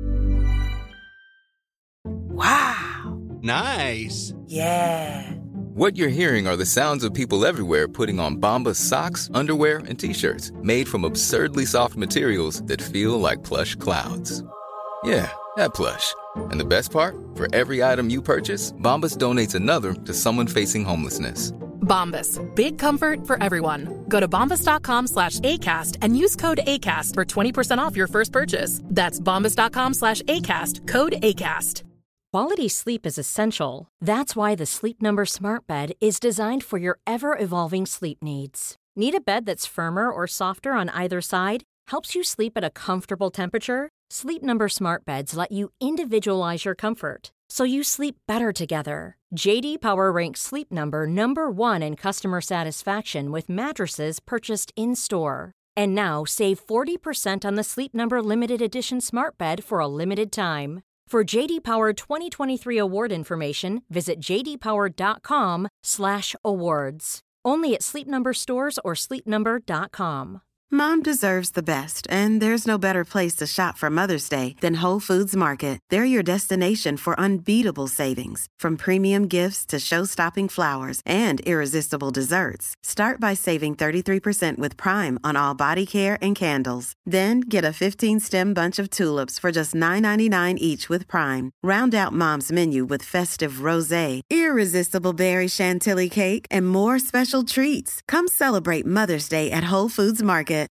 Wow. Nice. Yeah. What you're hearing are the sounds of people everywhere putting on Bombas socks, underwear, and T-shirts made from absurdly soft materials that feel like plush clouds. Yeah, that plush. And the best part? For every item you purchase, Bombas donates another to someone facing homelessness. Bombas. Big comfort for everyone. Go to bombas.com slash ACAST and use code ACAST for twenty percent off your first purchase. That's bombas.com slash ACAST. Code ACAST. Quality sleep is essential. That's why the Sleep Number Smart Bed is designed for your ever-evolving sleep needs. Need a bed that's firmer or softer on either side? Helps you sleep at a comfortable temperature? Sleep Number Smart Beds let you individualize your comfort, so you sleep better together. J D Power ranks Sleep Number number one in customer satisfaction with mattresses purchased in-store. And now save forty percent on the Sleep Number Limited Edition Smart Bed for a limited time. For J D Power twenty twenty-three award information, visit jdpower.com slash awards. Only at Sleep Number stores or sleep number dot com. Mom deserves the best, and there's no better place to shop for Mother's Day than Whole Foods Market. They're your destination for unbeatable savings, from premium gifts to show-stopping flowers and irresistible desserts. Start by saving thirty-three percent with Prime on all body care and candles. Then get a fifteen-stem bunch of tulips for just nine ninety-nine each with Prime. Round out Mom's menu with festive rosé, irresistible berry chantilly cake, and more special treats. Come celebrate Mother's Day at Whole Foods Market.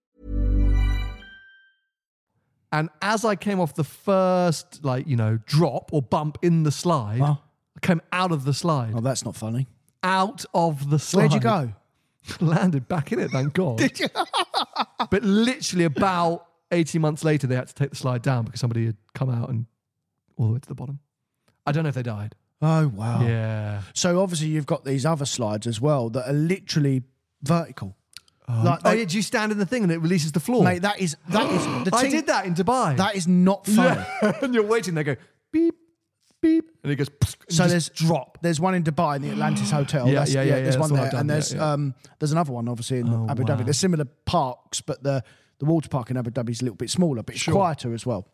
And as I came off the first, like, you know, drop or bump in the slide, Oh. I came out of the slide. Oh, that's not funny. Out of the slide. Where'd you go? Landed back in it, thank God. Did you? But literally about eighteen months later, they had to take the slide down because somebody had come out and all the way to the bottom. I don't know if they died. Oh, wow. Yeah. So obviously you've got these other slides as well that are literally vertical. Oh, Like oh they- yeah, do you stand in the thing and it releases the floor? Mate, that is that is the I team- did that in Dubai. That is not funny. Yeah. And you're waiting, they go beep, beep, and it goes. And So you there's just drop. There's one in Dubai in the Atlantis Hotel. Yeah, That's- yeah, yeah, yeah, There's that's one what there, I've done, and there's yeah, yeah. um there's another one obviously in Oh, Abu wow. Dhabi. There's similar parks, but the the water park in Abu Dhabi is a little bit smaller, but it's Sure. quieter as well.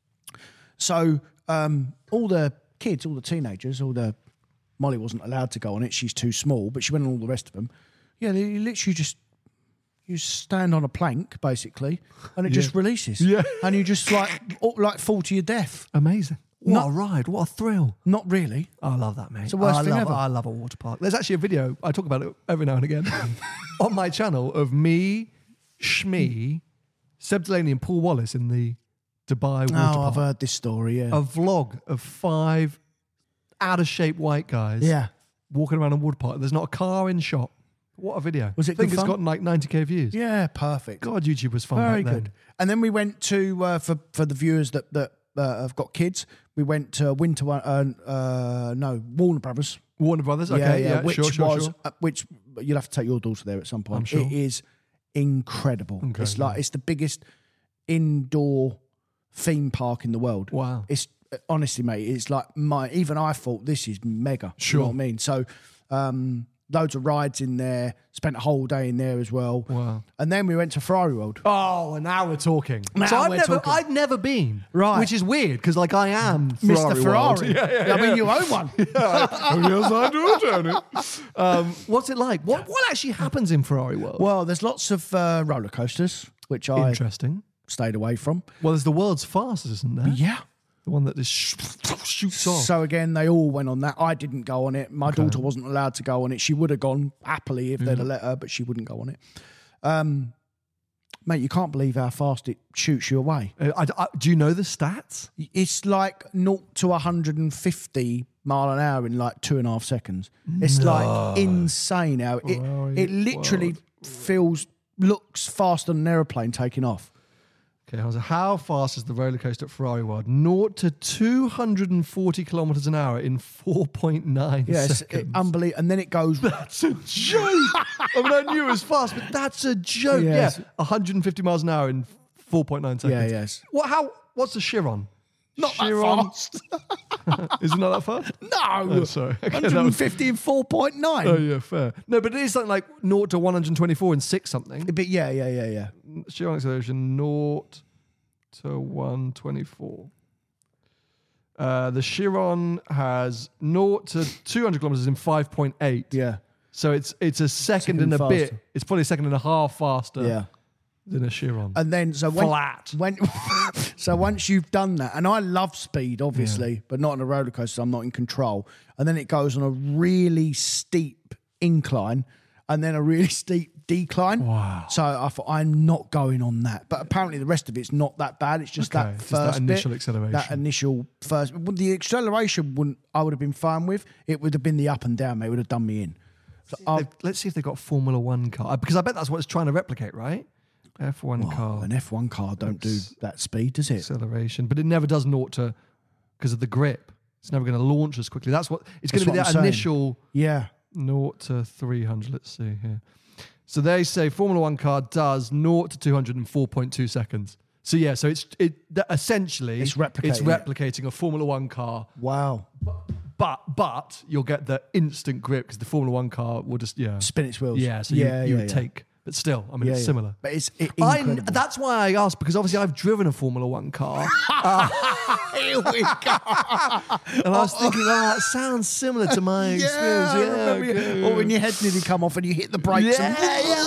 So um, all the kids, all the teenagers, all the Molly wasn't allowed to go on it. She's too small, but she went on all the rest of them. Yeah, they literally just. You stand on a plank, basically, and it just releases. Yeah. And you just like oh, like fall to your death. Amazing. What Not- a ride. What a thrill. Not really. I love that, mate. It's the worst I thing love, ever. I love a water park. There's actually a video, I talk about it every now and again, on my channel of me, Shmee, Seb Delaney and Paul Wallace in the Dubai water Oh, park. I've heard this story, yeah. A vlog of five out-of-shape white guys yeah. walking around a water park. There's not a car in shot. What a video. Was it I think good it's fun? gotten like ninety k views. Yeah, perfect. God, YouTube was fun Very back then. good. And then we went to, uh, for, for the viewers that, that uh, have got kids, we went to Winter, Won- uh, uh, no, Warner Brothers. Warner Brothers, okay, yeah, which sure, sure, was, sure. Uh, which you'll have to take your daughter there at some point. I'm sure. It is incredible. Okay, it's like, yeah. it's the biggest indoor theme park in the world. Wow. It's honestly, mate, it's like my, even I thought this is mega. Sure. You know what I mean? So, um, loads of rides in there, spent a whole day in there as well. Wow. And then we went to Ferrari World. Oh, and now we're talking. Now so I've we're never, talking. I've never been, Right. Which is weird because, like, I am Ferrari Mister World. Ferrari. Yeah, yeah, I mean, yeah. you own one. Oh, yes, I do, Tony. Um, what's it like? What what actually happens in Ferrari World? Well, there's lots of uh, roller coasters, which I Interesting. stayed away from. Well, there's the world's fastest, isn't there? Yeah. The one that just sh- shoots off. So again, they all went on that. I didn't go on it. My daughter wasn't allowed to go on it. She would have gone happily if they'd have let her, but she wouldn't go on it. Um, mate, you can't believe how fast it shoots you away. Uh, I, I, do you know the stats? It's like zero to one hundred fifty mile an hour in like two and a half seconds. It's like insane how it, Ferrari it literally feels, looks faster than an aeroplane taking off. Okay, so how fast is the roller coaster at Ferrari World? zero to two hundred forty kilometers an hour in four point nine Yeah, it's seconds. it, unbelievable. And then it goes. That's a joke. I mean, I knew it was fast, but that's a joke. Yes. Yeah, one hundred fifty miles an hour in four point nine seconds. Yeah, yes. What? How? What's the Chiron? Not Chiron. that fast. Is it not that fast? No. Oh, sorry. Okay, that was- one hundred fifty and four point nine. Oh yeah, fair. No, but it is something like zero to one hundred twenty-four in six something. But yeah, yeah, yeah, yeah. Chiron acceleration zero to one twenty-four. Uh, the Chiron has zero to two hundred kilometers in five point eight. Yeah. So it's it's a second Second and a bit. faster. It's probably a second and a half faster Yeah. than a Chiron. And then so when, Flat. when so once you've done that, and I love speed, obviously, but not on a roller coaster. I'm not in control. And then it goes on a really steep incline, and then a really steep decline. Wow. So I thought I'm not going on that. But apparently the rest of it's not that bad. It's just Okay, that just first that initial bit, acceleration. That initial first. Well, the acceleration wouldn't. I would have been fine with. It would have been the up and down. They would have done me in. So I'll- They've- Let's see if they've got Formula One car. Because I bet that's what it's trying to replicate, right? F one Well, car an F one car don't do It's- that speed, does it? acceleration, but it never does naught to because of the grip. It's never going to launch as quickly. That's what it's going That's to be. what That I'm saying. initial Yeah. naught to three hundred. Let's see here. So they say Formula One car does naught to two hundred in four point two seconds. So yeah, so it's it that essentially It's replicating it's it. replicating a Formula One car, Wow. but but you'll get the instant grip because the Formula One car will just yeah Spin its wheels. yeah. So yeah, you, you yeah, would yeah. take, but still, I mean Yeah, it's yeah. similar. But it's it, I, incredible. that's why I asked because obviously I've driven a Formula One car Here we go. and I was thinking, oh, that sounds similar to my experience. I Yeah, remember you- okay. Or when your head nearly come off and you hit the brakes. Yeah, and,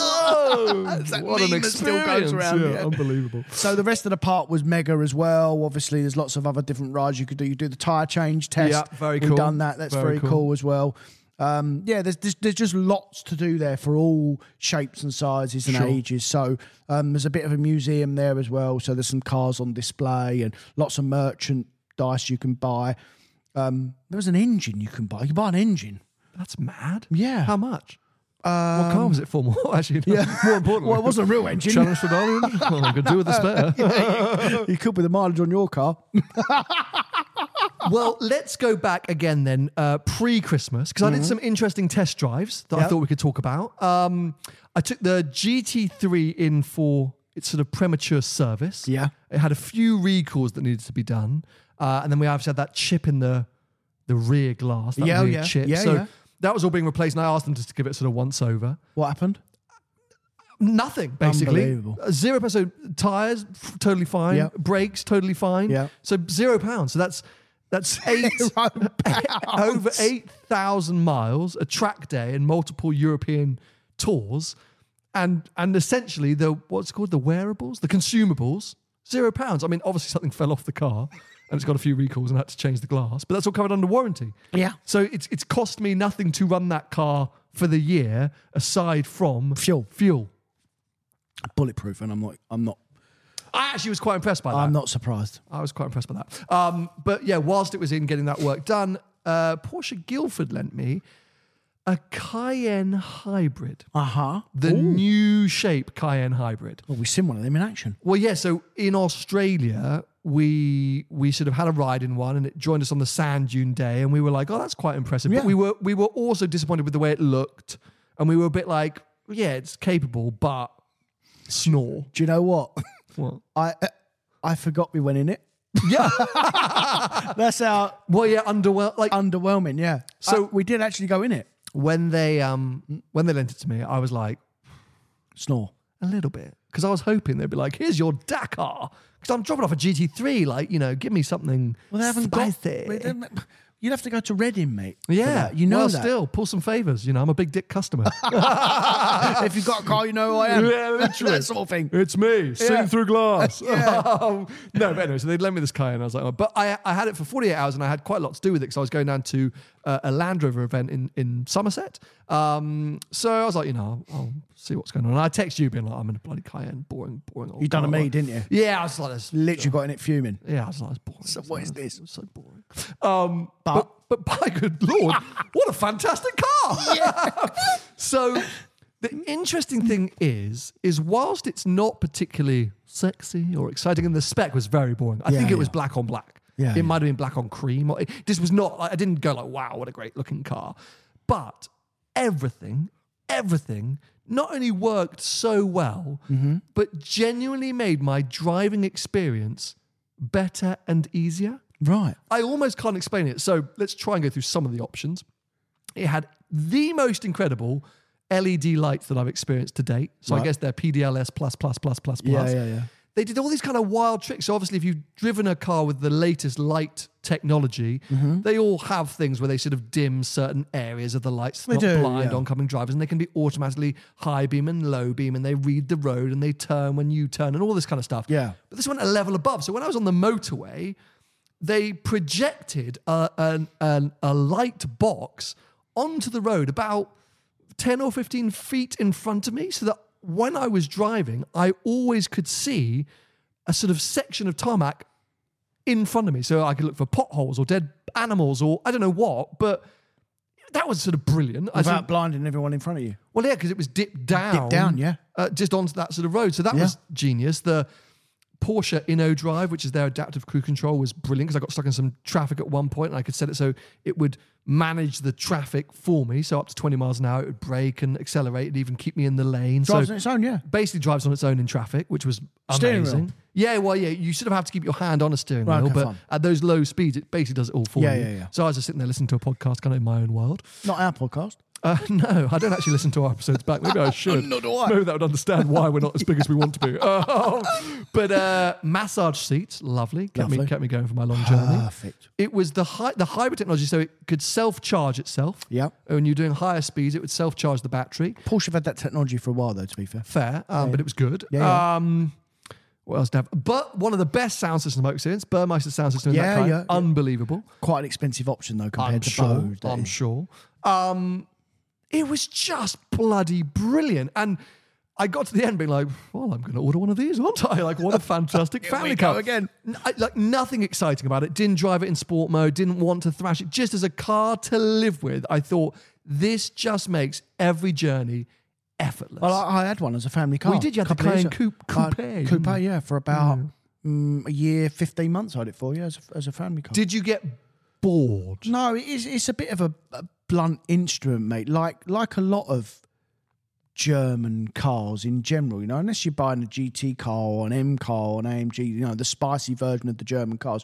yeah. It's that What an meme that still experience. goes around, Yeah, yeah. unbelievable. So the rest of the park was mega as well. Obviously, there's lots of other different rides you could do. You do the tyre change test. Yeah, very We've cool. done that. That's Very very, cool. cool. as well. Um, yeah, there's, there's there's just lots to do there for all shapes and sizes and Sure. ages. So um, there's a bit of a museum there as well. So there's some cars on display and lots of merchandise you can buy. Um, there was an engine you can buy. You can buy an engine. That's mad. Yeah. How much? what car was it for? More actually. No, Yeah. More importantly. Well, it wasn't a real engine. Challenge for Darwin. Well, I could do with a spare. You could with the mileage on your car. Well, let's go back again then, uh, pre-Christmas, because mm-hmm. I did some interesting test drives that yep. I thought we could talk about. Um, I took the G T three in for its sort of premature service. Yeah. It had a few recalls that needed to be done. Uh, and then we obviously had that chip in the the rear glass, that yeah, rear yeah. chip. Yeah, so yeah. that was all being replaced, and I asked them just to give it sort of once over. What happened? Nothing, basically. Unbelievable. Uh, zero pounds. So tyres, f- totally fine. Yep. Brakes, totally fine. Yep. So zero pounds. So that's that's eight over eight thousand miles, a track day, and multiple European tours, and and essentially the what's it called the wearables, the consumables, zero pounds. I mean, obviously something fell off the car, and it's got a few recalls and I had to change the glass, but that's all covered under warranty. Yeah. So it's it's cost me nothing to run that car for the year, aside from fuel. Fuel. Bulletproof, and I'm not. I'm not. I actually was quite impressed by that. I'm not surprised. I was quite impressed by that. Um, but yeah, whilst it was in getting that work done, uh, Porsche Guildford lent me a Cayenne Hybrid. Uh huh. The Ooh. new shape Cayenne Hybrid. Well, we've seen one of them in action. Well, yeah. So in Australia, we we sort of had a ride in one, and it joined us on the sand dune day, and we were like, "Oh, that's quite impressive." Yeah. But we were we were also disappointed with the way it looked, and we were a bit like, "Yeah, it's capable, but snore." Do you know what? What? I uh, I forgot we went in it. Yeah. That's how. Well, yeah, underwhel- like underwhelming. Yeah. So uh, we did actually go in it. When they um when they lent it to me, I was like, snore a little bit, because I was hoping they'd be like, "Here's your Dakar," because I'm dropping off a G T three. Like, you know, give me something. Well, they haven't spicy. got. You'd have to go to Reading, mate. Yeah, you know well, that. Still, pull some favours. You know, I'm a big dick customer. If you've got a car, you know who I am. Yeah, literally. That sort of thing. It's me, seeing Yeah. through glass. Yeah. um, no, but anyway, so they lent me this Cayenne. I was like, oh. But I, I had it for forty-eight hours, and I had quite a lot to do with it because I was going down to uh, a Land Rover event in, in Somerset. Um, so I was like, you know, I'll, I'll see what's going on. And I text you being like, I'm in a bloody Cayenne, boring, boring old You done a car. me, didn't you? Yeah, I was like, this. Literally got in it fuming. Yeah, I was like, it's boring. So what is this? It's so boring. Um, But- but, but by good Lord, what a fantastic car. So the interesting thing is, is whilst it's not particularly sexy or exciting, and the spec was very boring. I Yeah, think it was yeah. black on black. Yeah, it yeah. might have been black on cream. Or, it, this was not, like, I didn't go like, wow, what a great looking car. But everything, everything not only worked so well, Mm-hmm. but genuinely made my driving experience better and easier. Right. I almost can't explain it. So let's try and go through some of the options. It had the most incredible L E D lights that I've experienced to date. So Right. I guess they're P D L S plus, plus, plus, plus, Yeah, plus. yeah, yeah. They did all these kind of wild tricks. So obviously, if you've driven a car with the latest light technology, Mm-hmm. they all have things where they sort of dim certain areas of the lights, They not do, blind yeah. oncoming drivers, and they can be automatically high beam and low beam, and they read the road and they turn when you turn and all this kind of stuff. Yeah. But this went a level above. So when I was on the motorway, they projected a, an, an, a light box onto the road about ten or fifteen feet in front of me, so that when I was driving, I always could see a sort of section of tarmac in front of me. So I could look for potholes or dead animals or I don't know what, but that was sort of brilliant. I Without said, blinding everyone in front of you. well, yeah, because it was dipped down. Dipped down, yeah. Uh, just onto that sort of road. So that Yeah. was genius. The Porsche InnoDrive, which is their adaptive cruise control, was brilliant because I got stuck in some traffic at one point and I could set it so it would manage the traffic for me. So up to twenty miles an hour, it would brake and accelerate and even keep me in the lane. Drives so on its own, yeah. basically drives on its own in traffic, which was Steering amazing. wheel. Yeah, well, yeah, you sort of have to keep your hand on a steering Right, wheel, okay, but fine. at those low speeds, it basically does it all for Yeah, you. yeah, yeah. So I was just sitting there listening to a podcast, kind of in my own world. Not our podcast. Uh, no, I don't actually listen to our episodes back. Maybe I should. Nor do I. Maybe that would understand why we're not as big as we want to be. Uh, but uh, massage seats, lovely. Kept me Lovely. kept me going for my long journey. Perfect. It was the hy- the hybrid technology, so it could self-charge itself. Yep. When you're doing higher speeds, it would self-charge the battery. Porsche have had that technology for a while, though, to be fair. Fair, um, but it was good. Yeah, yeah. Um, what else did I have? But one of the best sound systems I've experienced, Burmeister sound system. Yeah, that kind, yeah, yeah. unbelievable. Quite an expensive option, though, compared I'm to sure. Bose. that I'm is. sure. Um, it was just bloody brilliant. And I got to the end being like, well, I'm going to order one of these, aren't I? Like, what a fantastic Here family we go car. again. N- I- like, nothing exciting about it. Didn't drive it in sport mode. Didn't want to thrash it. Just as a car to live with, I thought, this just makes every journey effortless. Well, I, I had one as a family car. Well, you did, you had the Couple of years Cayenne ago. Coupe- I had Coupe, Coupe, didn't you? yeah, for about mm, a year, fifteen months I had it for, yeah, as a, as a family car. Did you get bored. No, it is, it's a bit of a, a blunt instrument, mate. Like like a lot of German cars in general, you know, unless you're buying a G T car or an M car or an A M G, you know, the spicy version of the German cars,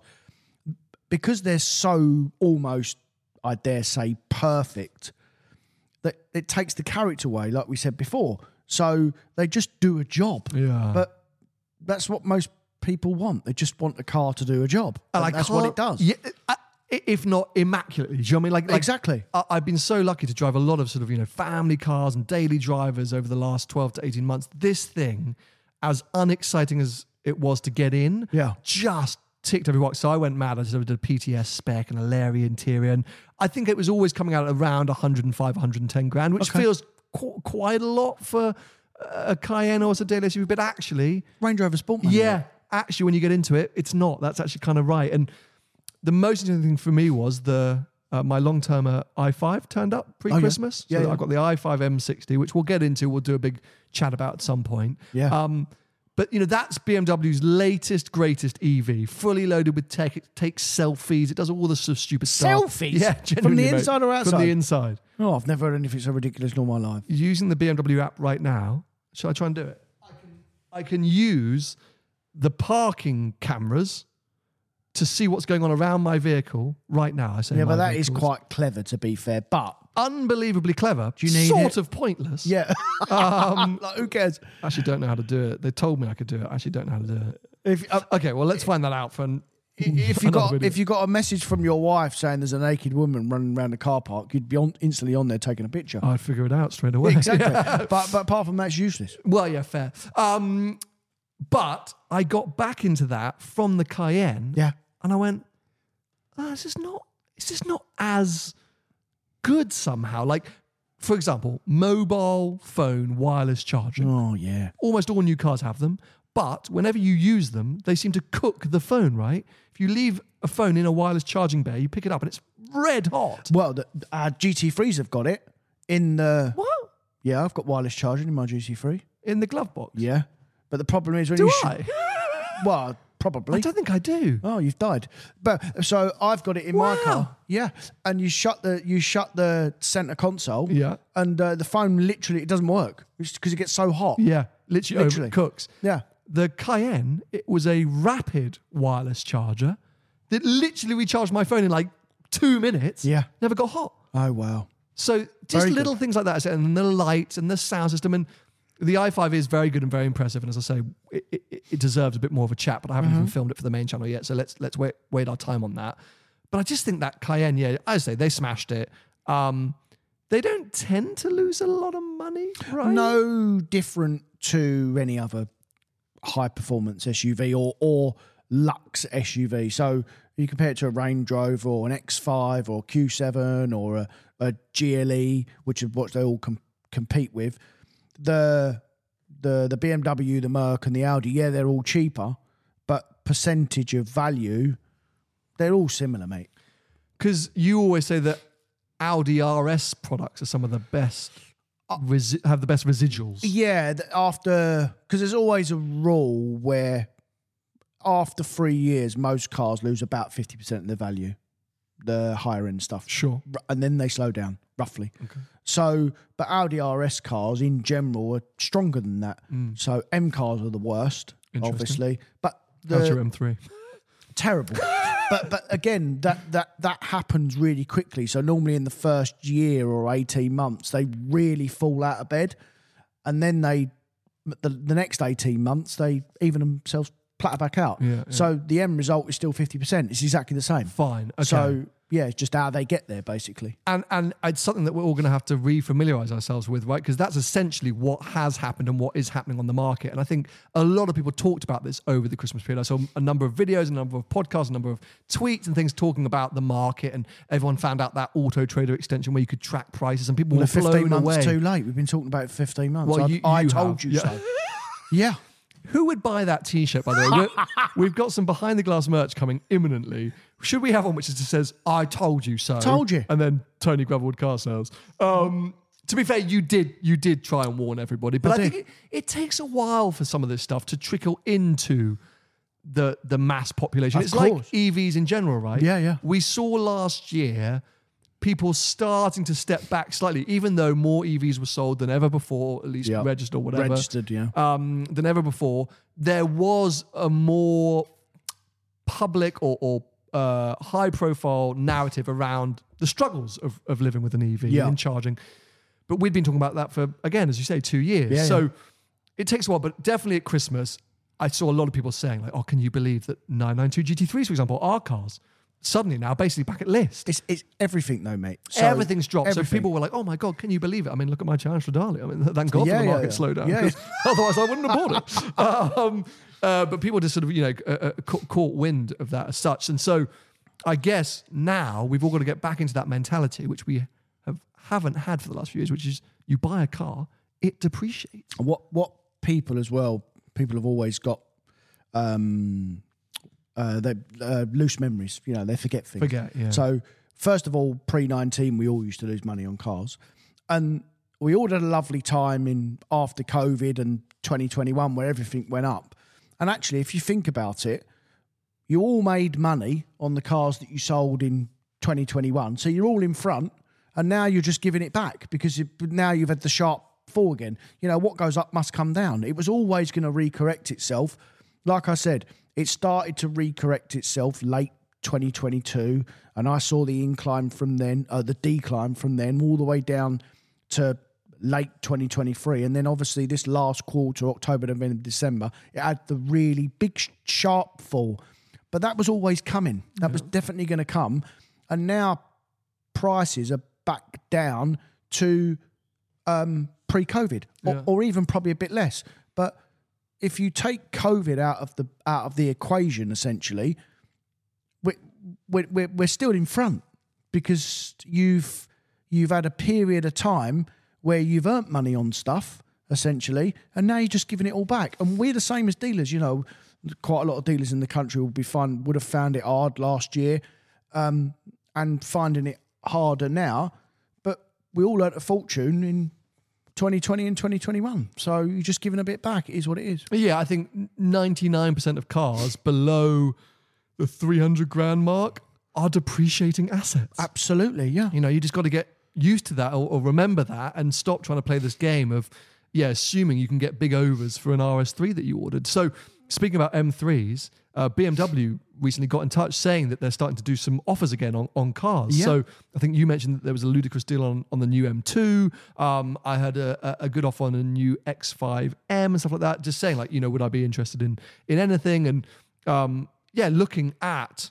because they're so almost, I dare say, perfect, that it takes the character away, like we said before. So they just do a job. Yeah. But that's what most people want. They just want a car to do a job. And, I that's what it can't- does. Yeah, I- if not immaculately. Do you know what I mean? Like, like Exactly. I, I've been so lucky to drive a lot of sort of, you know, family cars and daily drivers over the last twelve to eighteen months. This thing, as unexciting as it was to get in, Yeah. just ticked every box. So I went mad. I just did a P T S spec and a Larry interior. And I think it was always coming out around one hundred five, one hundred ten grand, which Okay. feels qu- quite a lot for a Cayenne or a daily S U V. But actually, Range Rover Sportman. yeah, actually, when you get into it, it's not. That's actually kind of right. And the most interesting thing for me was the uh, my long-term uh, i five turned up pre-Christmas. Yeah, so yeah. I've got the i five M sixty, which we'll get into. We'll do a big chat about at some point. Yeah. Um, but, you know, that's B M W's latest, greatest E V, fully loaded with tech. It takes selfies. It does all the sort of stupid stuff. Selfies? Yeah, From the genuinely, mate. inside or From outside? the inside. Oh, I've never heard anything so ridiculous in all my life. Using the B M W app right now, shall I try and do it? I can, I can use the parking cameras to see what's going on around my vehicle right now. I say Yeah, my but that is vehicles. quite clever, to be fair. But unbelievably clever. Do you need sort it? of pointless. yeah, Um, like who cares? I actually don't know how to do it. They told me I could do it. I actually don't know how to do it. If uh, Okay, well, let's find that out for an, if you another got video. if you got a message from your wife saying there's a naked woman running around the car park, you'd be on, instantly on there taking a picture. I'd figure it out straight away. Exactly. Yeah. But but apart from that, it's useless. Well, yeah, fair. Um, but I got back into that from the Cayenne. Yeah. And I went, oh, this is not, this is not as good somehow. Like, for example, mobile phone wireless charging. Oh yeah. Almost all new cars have them. But whenever you use them, they seem to cook the phone, right? If you leave a phone in a wireless charging bay, you pick it up and it's red hot. Well, the, our G T threes have got it in the. What? Yeah, I've got wireless charging in my G T three. In the glove box? Yeah, but the problem is when Do you. sh- I? well, probably. I don't think I do. Oh, you've died. But so I've got it in my Wow. car. Yeah, and you shut the you shut the center console. Yeah. and uh, the phone literally it doesn't work because it gets so hot. Yeah, literally, Literally. overcooks. Yeah. The Cayenne, it was a rapid wireless charger that literally recharged my phone in like two minutes. Yeah. Never got hot. Oh wow. So just Very little good. things like that. And the lights and the sound system. And the i five is very good and very impressive. And as I say, it, it, it deserves a bit more of a chat, but I haven't Mm-hmm. even filmed it for the main channel yet. So let's let's wait, wait our time on that. But I just think that Cayenne, yeah, I say they smashed it. Um, they don't tend to lose a lot of money, right? No different to any other high performance S U V or or luxe S U V. So you compare it to a Range Rover or an X five or Q seven or a, a G L E, which is what they all com- compete with. The the the B M W, the Merc, and the Audi, yeah, they're all cheaper, but percentage of value, they're all similar, mate. Because you always say that Audi R S products are some of the best, resi- have the best residuals. Yeah, th- after because there's always a rule where after three years, most cars lose about fifty percent of their value, the higher end stuff. Sure. R- and then they slow down roughly. Okay. So, but Audi R S cars in general are stronger than that. So M cars are the worst, Interesting. obviously. But How's your the M three? terrible. But but again, that that that happens really quickly. So normally in the first year or eighteen months, they really fall out of bed, and then they the, the next eighteen months they even themselves platter back out. Yeah, yeah. So the end result is still fifty percent. It's exactly the same. Fine. Okay. So yeah, it's just how they get there, basically. And and it's something that we're all going to have to re-familiarize ourselves with, right? Because that's essentially what has happened and what is happening on the market. And I think a lot of people talked about this over the Christmas period. I saw a number of videos, a number of podcasts, a number of tweets and things talking about the market. And everyone found out that Auto Trader extension where you could track prices, and people Well, were the fifteen blown months away. too late. We've been talking about it for fifteen months. Well, I, you- I you told have. you Yeah. so. Yeah. Who would buy that T-shirt, by the way? We're, we've got some behind the glass merch coming imminently. Should we have one which just says, I told you so? Told you. And then Tony Gravelwood car sales. Um, to be fair, you did you did try and warn everybody. But I I, did. think it, it takes a while for some of this stuff to trickle into the the mass population. Of it's course. like E Vs in general, right? Yeah, yeah. We saw last year people starting to step back slightly, even though more E Vs were sold than ever before, at least Yeah. registered or whatever. Registered, yeah. Um, than ever before. There was a more public or, or uh, high-profile narrative around the struggles of, of living with an E V Yeah. and charging. But we'd been talking about that for, again, as you say, two years. Yeah, so yeah. it takes a while, but definitely at Christmas, I saw a lot of people saying, like, oh, can you believe that nine ninety-two G T threes, for example, our cars, suddenly now basically back at list. It's, it's everything though, mate. So, Everything's dropped. everything. So people were like, oh my God, can you believe it? I mean, look at my Challenge for Dali. I mean, thank God Yeah, for the yeah, market yeah. slowdown. Yeah, 'cause Otherwise, I wouldn't have bought it. um, uh, but people just sort of, you know, uh, uh, ca- caught wind of that as such. And so I guess now we've all got to get back into that mentality, which we have, haven't had for the last few years, which is you buy a car, it depreciates. And what what people as well, people have always got um, uh, they uh, loose memories. You know, they forget things. Forget, yeah. So first of all, pre nineteen, we all used to lose money on cars, and we all had a lovely time in after COVID and twenty twenty-one where everything went up. And actually, if you think about it, you all made money on the cars that you sold in twenty twenty-one. So you're all in front, and now you're just giving it back because you, now you've had the sharp fall again. You know, what goes up must come down. It was always going to recorrect itself. Like I said, it started to recorrect itself late twenty twenty-two, and I saw the incline from then, uh, the decline from then, all the way down to late twenty twenty-three. And then obviously this last quarter, October, November, December, it had the really big, sh- sharp fall. But that was always coming. That yeah. was definitely going to come. And now prices are back down to um, pre-COVID, or, Yeah. or even probably a bit less. But if you take COVID out of the out of the equation, essentially, we're, we're, we're still in front because you've you've had a period of time where you've earned money on stuff, essentially, and now you're just giving it all back. And we're the same as dealers, you know. Quite a lot of dealers in the country will be fun, would have found it hard last year um, and finding it harder now. But we all earned a fortune in twenty twenty and twenty twenty-one. So you're just giving a bit back. It is what it is. Yeah, I think ninety-nine percent of cars below the three hundred grand mark are depreciating assets. Absolutely, yeah. You know, you just got to get used to that or, or remember that and stop trying to play this game of, yeah, assuming you can get big overs for an R S three that you ordered. So speaking about M threes, uh, B M W recently got in touch saying that they're starting to do some offers again on, on cars. Yeah. So I think you mentioned that there was a ludicrous deal on, on the new M two. Um, I had a, a good offer on a new X five M and stuff like that. Just saying, like, you know, would I be interested in in anything? And um, yeah, looking at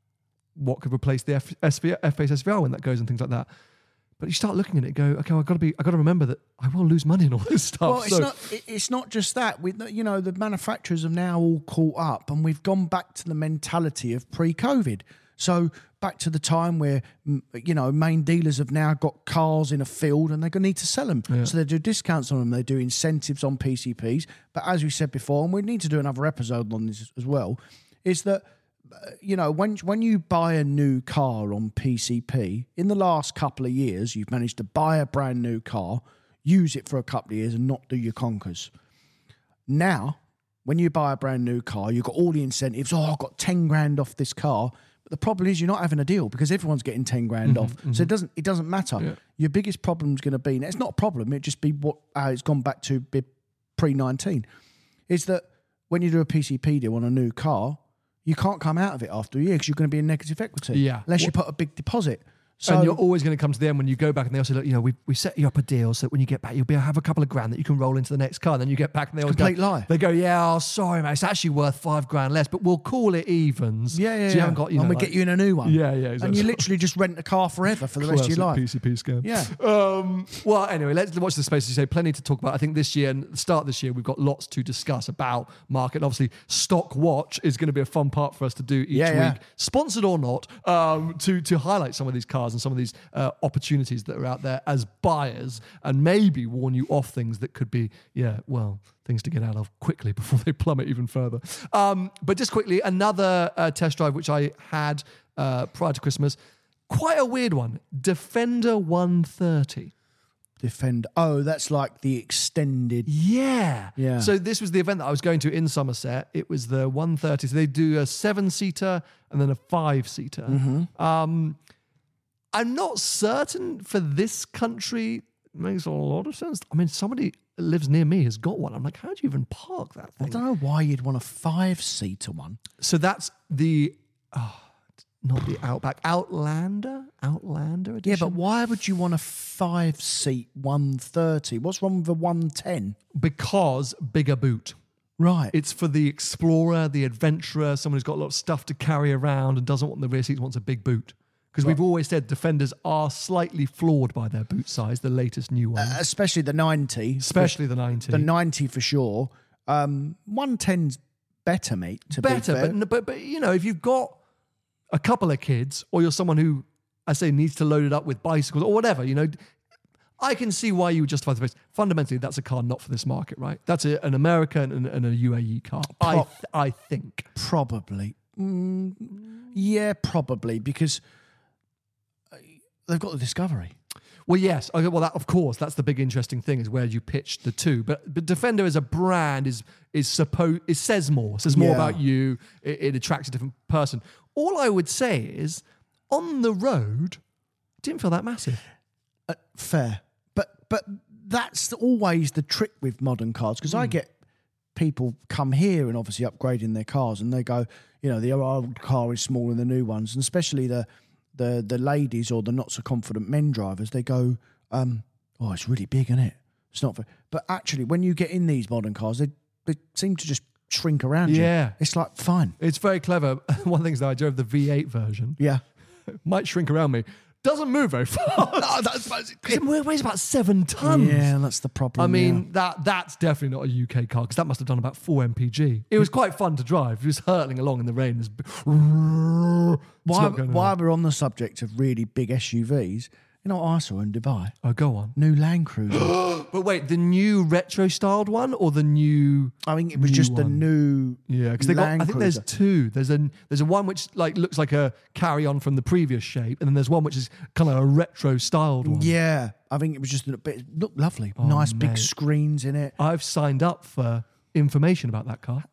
what could replace the F- SV, F-Pace S V R when that goes and things like that. But you start looking at it and go, okay, I've got to be, I've got to remember that I will lose money in all this stuff. Well, it's so, not. it- It's not just that. We, you know, the manufacturers have now all caught up, and we've gone back to the mentality of pre-COVID. So back to the time where, mm, you know, main dealers have now got cars in a field, and they're going to need to sell them. Yeah. So they do discounts on them. They do incentives on P C Ps. But as we said before, and we need to do another episode on this as well, is that, you know, when when you buy a new car on P C P, in the last couple of years, you've managed to buy a brand new car, use it for a couple of years and not do your conkers. Now, when you buy a brand new car, you've got all the incentives. Oh, I've got ten grand off this car. But the problem is you're not having a deal because everyone's getting ten grand Mm-hmm, off. Mm-hmm. So it doesn't it doesn't matter. Yeah. Your biggest problem is going to be, and it's not a problem, it'd just be what uh, it's gone back to pre nineteen, is that when you do a P C P deal on a new car, you can't come out of it after a year because you're going to be in negative equity. Yeah. Unless you put a big deposit. So and you're always going to come to the end when you go back and they also look, you know, we we set you up a deal so that when you get back, you'll be able to have a couple of grand that you can roll into the next car. And then you get back and they always Complete go, lie. They go, yeah, oh, sorry, mate, it's actually worth five grand less, but we'll call it evens. yeah, yeah, So you yeah. haven't got, you know, and we like- get you in a new one. Yeah, yeah, And exactly. you literally just rent a car forever for the rest of your life. P C P scam. Yeah. Um, well, anyway, let's watch the space. As you say, plenty to talk about. I think this year and the start of this year, we've got lots to discuss about market. And obviously, Stock Watch is going to be a fun part for us to do each Yeah, yeah. week, sponsored or not, um, to to highlight some of these cars and some of these uh, opportunities that are out there as buyers, and maybe warn you off things that could be, yeah, well, things to get out of quickly before they plummet even further. Um, but just quickly, another uh, test drive which I had uh, prior to Christmas, quite a weird one, Defender one thirty. Defender. Oh, that's like the extended. Yeah. Yeah. So this was the event that I was going to in Somerset. It was the one thirty. So they do a seven-seater and then a five-seater. Mm-hmm. Um, I'm not certain for this country. It makes a lot of sense. I mean, somebody that lives near me has got one. I'm like, how do you even park that I thing? don't know why you'd want a five-seater one. So that's the... Oh, not the Outback. Outlander? Outlander edition? Yeah, but why would you want a five-seat one thirty? What's wrong with a one ten? Because bigger boot. Right. It's for the explorer, the adventurer, someone who's got a lot of stuff to carry around and doesn't want the rear seats, wants a big boot. Because we've always said Defenders are slightly flawed by their boot size, the latest new one. Uh, especially the ninety. Especially the ninety. The ninety for sure. Um, one ten's better, mate, to Better, be fair. but, but, but, you know, if you've got a couple of kids or you're someone who, I say, needs to load it up with bicycles or whatever, you know, I can see why you would justify the price. Fundamentally, that's a car not for this market, right? That's a, an American and, and a U A E car, I, th- I think. Probably. Mm, yeah, probably, because they've got the Discovery. Well, yes. Okay, well, that, of course, that's the big interesting thing is where you pitch the two. But but Defender as a brand is is supposed it says more. It says more Yeah. about you. It, it attracts a different person. All I would say is, on the road, it didn't feel that massive. Uh, fair. But but that's always the trick with modern cars, because I get people come here and obviously upgrading their cars and they go, you know, the old car is smaller than the new ones, and especially the the the ladies or the not so confident men drivers, they go, um, oh, it's really big, isn't it? It's not for, but actually when you get in these modern cars, they they seem to just shrink around you. Yeah. It's like, fine. It's very clever. One of the things that I drove the V eight version. Yeah. Might shrink around me. Doesn't move very fast. No, that's Because it weighs about seven tons. Yeah, that's the problem. I mean, yeah. that that's definitely not a U K car because that must have done about four M P G. It was quite fun to drive. It was hurtling along in the rain. It's While, not going while on. we're on the subject of really big S U Vs, you know what I saw in Dubai? Oh, go on. New Land Cruiser. But wait, the new retro-styled one or the new... I think it was new just the one? new Yeah, because they got. Land I think Cruiser. there's two. There's a there's a one which like looks like a carry-on from the previous shape, and then there's one which is kind of a retro-styled one. Yeah, I think it was just a bit, it looked lovely. Oh, nice big mate. screens in it. I've signed up for information about that car.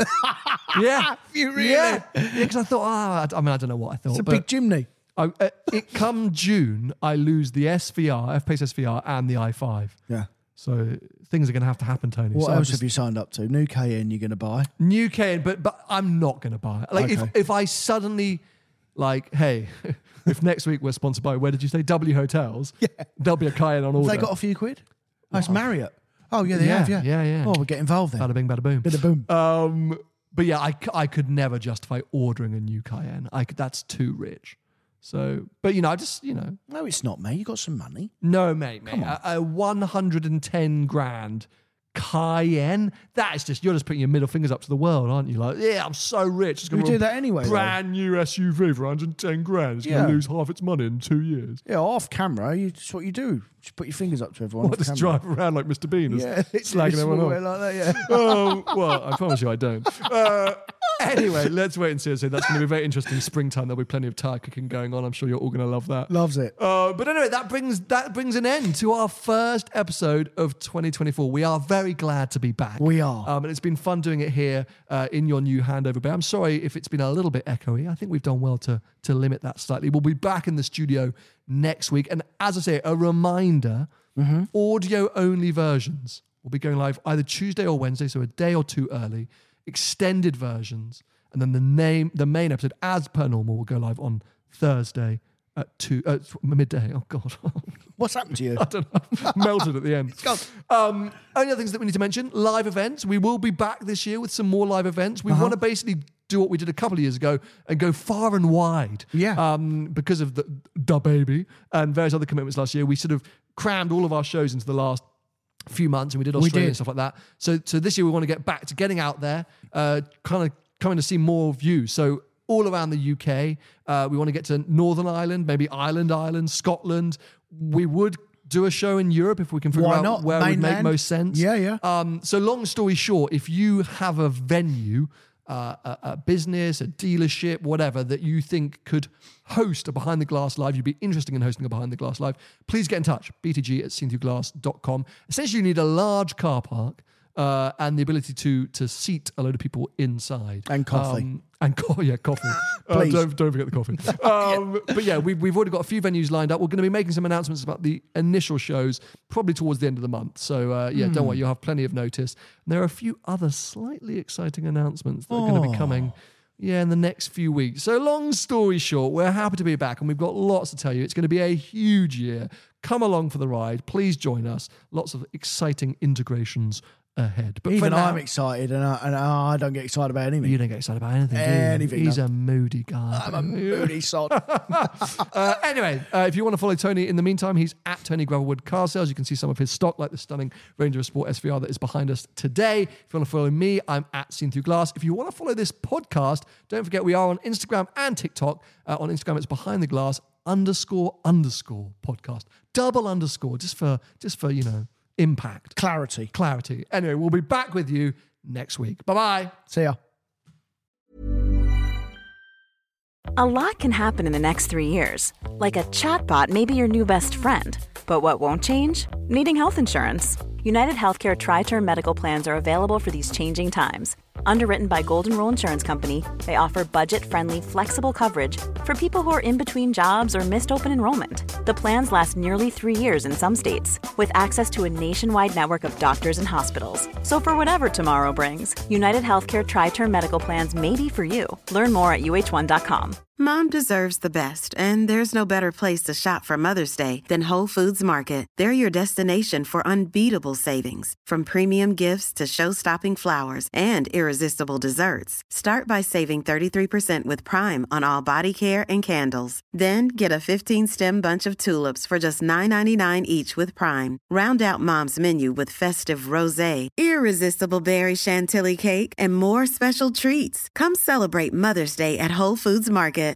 yeah, You really? yeah, because I thought, ah, I mean, I don't know what I thought. It's a but big chimney. I, uh, it come June, I lose the S V R, F-Pace S V R, and the i five. Yeah. So things are going to have to happen, Tony. What so I've else just- have you signed up to? New K N you're going to buy? New K, but but I'm not going to buy it. Like if, Okay. if I suddenly, like, hey, if next week we're sponsored by, where did you say, W Hotels? Yeah. There'll be a Cayenne on order. Have they got a few quid? Oh, it's Marriott. Oh, yeah, they Yeah, have, yeah. yeah, yeah. Oh, we'll get involved then. Bada bing, bada boom. Bit of boom. Um, but yeah, I, c- I could never justify ordering a new Cayenne. I could, that's too rich. So, but you know, I just, you know, No, it's not, mate. You got some money. no, mate, mate. A, a one hundred ten grand Cayenne, that is just, you're just putting your middle fingers up to the world, aren't you? Like, yeah, I'm so rich. It's We gonna do be a that anyway, though. Brand new S U V for one hundred ten grand. It's going Yeah. to lose half its money in two years. Yeah, off camera, you, it's what you do. Just put your fingers up to everyone. What, off just camera. drive around like Mister Bean, just Yeah, slagging just everyone walk off. away like that, yeah. Oh, well, I promise you I don't. Uh, anyway, let's wait and see. So that's going to be a very interesting springtime. There'll be plenty of tire cooking going on. I'm sure you're all going to love that. Loves it. Uh, but anyway, that brings that brings an end to our first episode of twenty twenty-four. We are very glad to be back. We are. Um, and it's been fun doing it here uh, in your new Handover Bay. I'm sorry if it's been a little bit echoey. I think we've done well to, to limit that slightly. We'll be back in the studio next week. And as I say, a reminder, Mm-hmm. audio-only versions will be going live either Tuesday or Wednesday, so a day or two early. Extended versions. And then the name, the main episode, as per normal, will go live on Thursday at two, uh, midday. Oh, God. What's happened to you? I don't know. Melted at the end. Um, only other things that we need to mention, live events. We will be back this year with some more live events. We want to basically do what we did a couple of years ago and go far and wide. Yeah. Um, because of the Da Baby and various other commitments last year, we sort of crammed all of our shows into the last few months, and we did Australia did. and stuff like that. So, so this year we want to get back to getting out there, uh, kind of coming to see more views. So all around the U K, uh, we want to get to Northern Ireland, maybe Ireland, Ireland, Scotland. We would do a show in Europe if we can figure Why out not? where it would make Mainland? most sense. Yeah, yeah. Um, so long story short, if you have a venue uh, a, a business, a dealership, whatever, that you think could host a Behind the Glass Live, you'd be interested in hosting a Behind the Glass Live, please get in touch, b t g at seen through glass dot com. Essentially, you need a large car park uh, and the ability to to seat a load of people inside. And coffee. Um, and co- yeah, coffee. uh, Please. don't, don't forget the coffee. Um, but yeah, we've, we've already got a few venues lined up. We're going to be making some announcements about the initial shows probably towards the end of the month. So uh, yeah, mm. don't worry, you'll have plenty of notice. And there are a few other slightly exciting announcements that are oh. going to be coming yeah, in the next few weeks. So long story short, we're happy to be back and we've got lots to tell you. It's going to be a huge year. Come along for the ride. Please join us. Lots of exciting integrations ahead. But even now, I'm excited, and, I, and I don't get excited about anything. You don't get excited about anything, do you? Anything. He's no. a moody guy. I'm a moody sod. uh, anyway, uh, if you want to follow Tony in the meantime, he's at Tony Gravelwood Car Sales. You can see some of his stock, like the stunning Ranger Sport S V R that is behind us today. If you want to follow me, I'm at Seen Through Glass. If you want to follow this podcast, don't forget we are on Instagram and TikTok. Uh, on Instagram, it's Behind the Glass underscore underscore podcast. Double underscore, just for just for you know. Impact. Clarity. Clarity. Anyway, we'll be back with you next week. Bye-bye. See ya. A lot can happen in the next three years. Like a chatbot may be your new best friend. But what won't change? Needing health insurance. United Healthcare Tri-Term Medical Plans are available for these changing times. Underwritten by Golden Rule Insurance Company, they offer budget-friendly, flexible coverage for people who are in between jobs or missed open enrollment. The plans last nearly three years in some states, with access to a nationwide network of doctors and hospitals. So for whatever tomorrow brings, United Healthcare Tri-Term Medical Plans may be for you. Learn more at U H one dot com. Mom deserves the best, and there's no better place to shop for Mother's Day than Whole Foods Market. They're your destination for unbeatable savings, from premium gifts to show-stopping flowers and irresistible desserts. Start by saving thirty-three percent with Prime on all body care and candles. Then get a fifteen-stem bunch of tulips for just nine ninety-nine each with Prime. Round out Mom's menu with festive rosé, irresistible berry chantilly cake, and more special treats. Come celebrate Mother's Day at Whole Foods Market.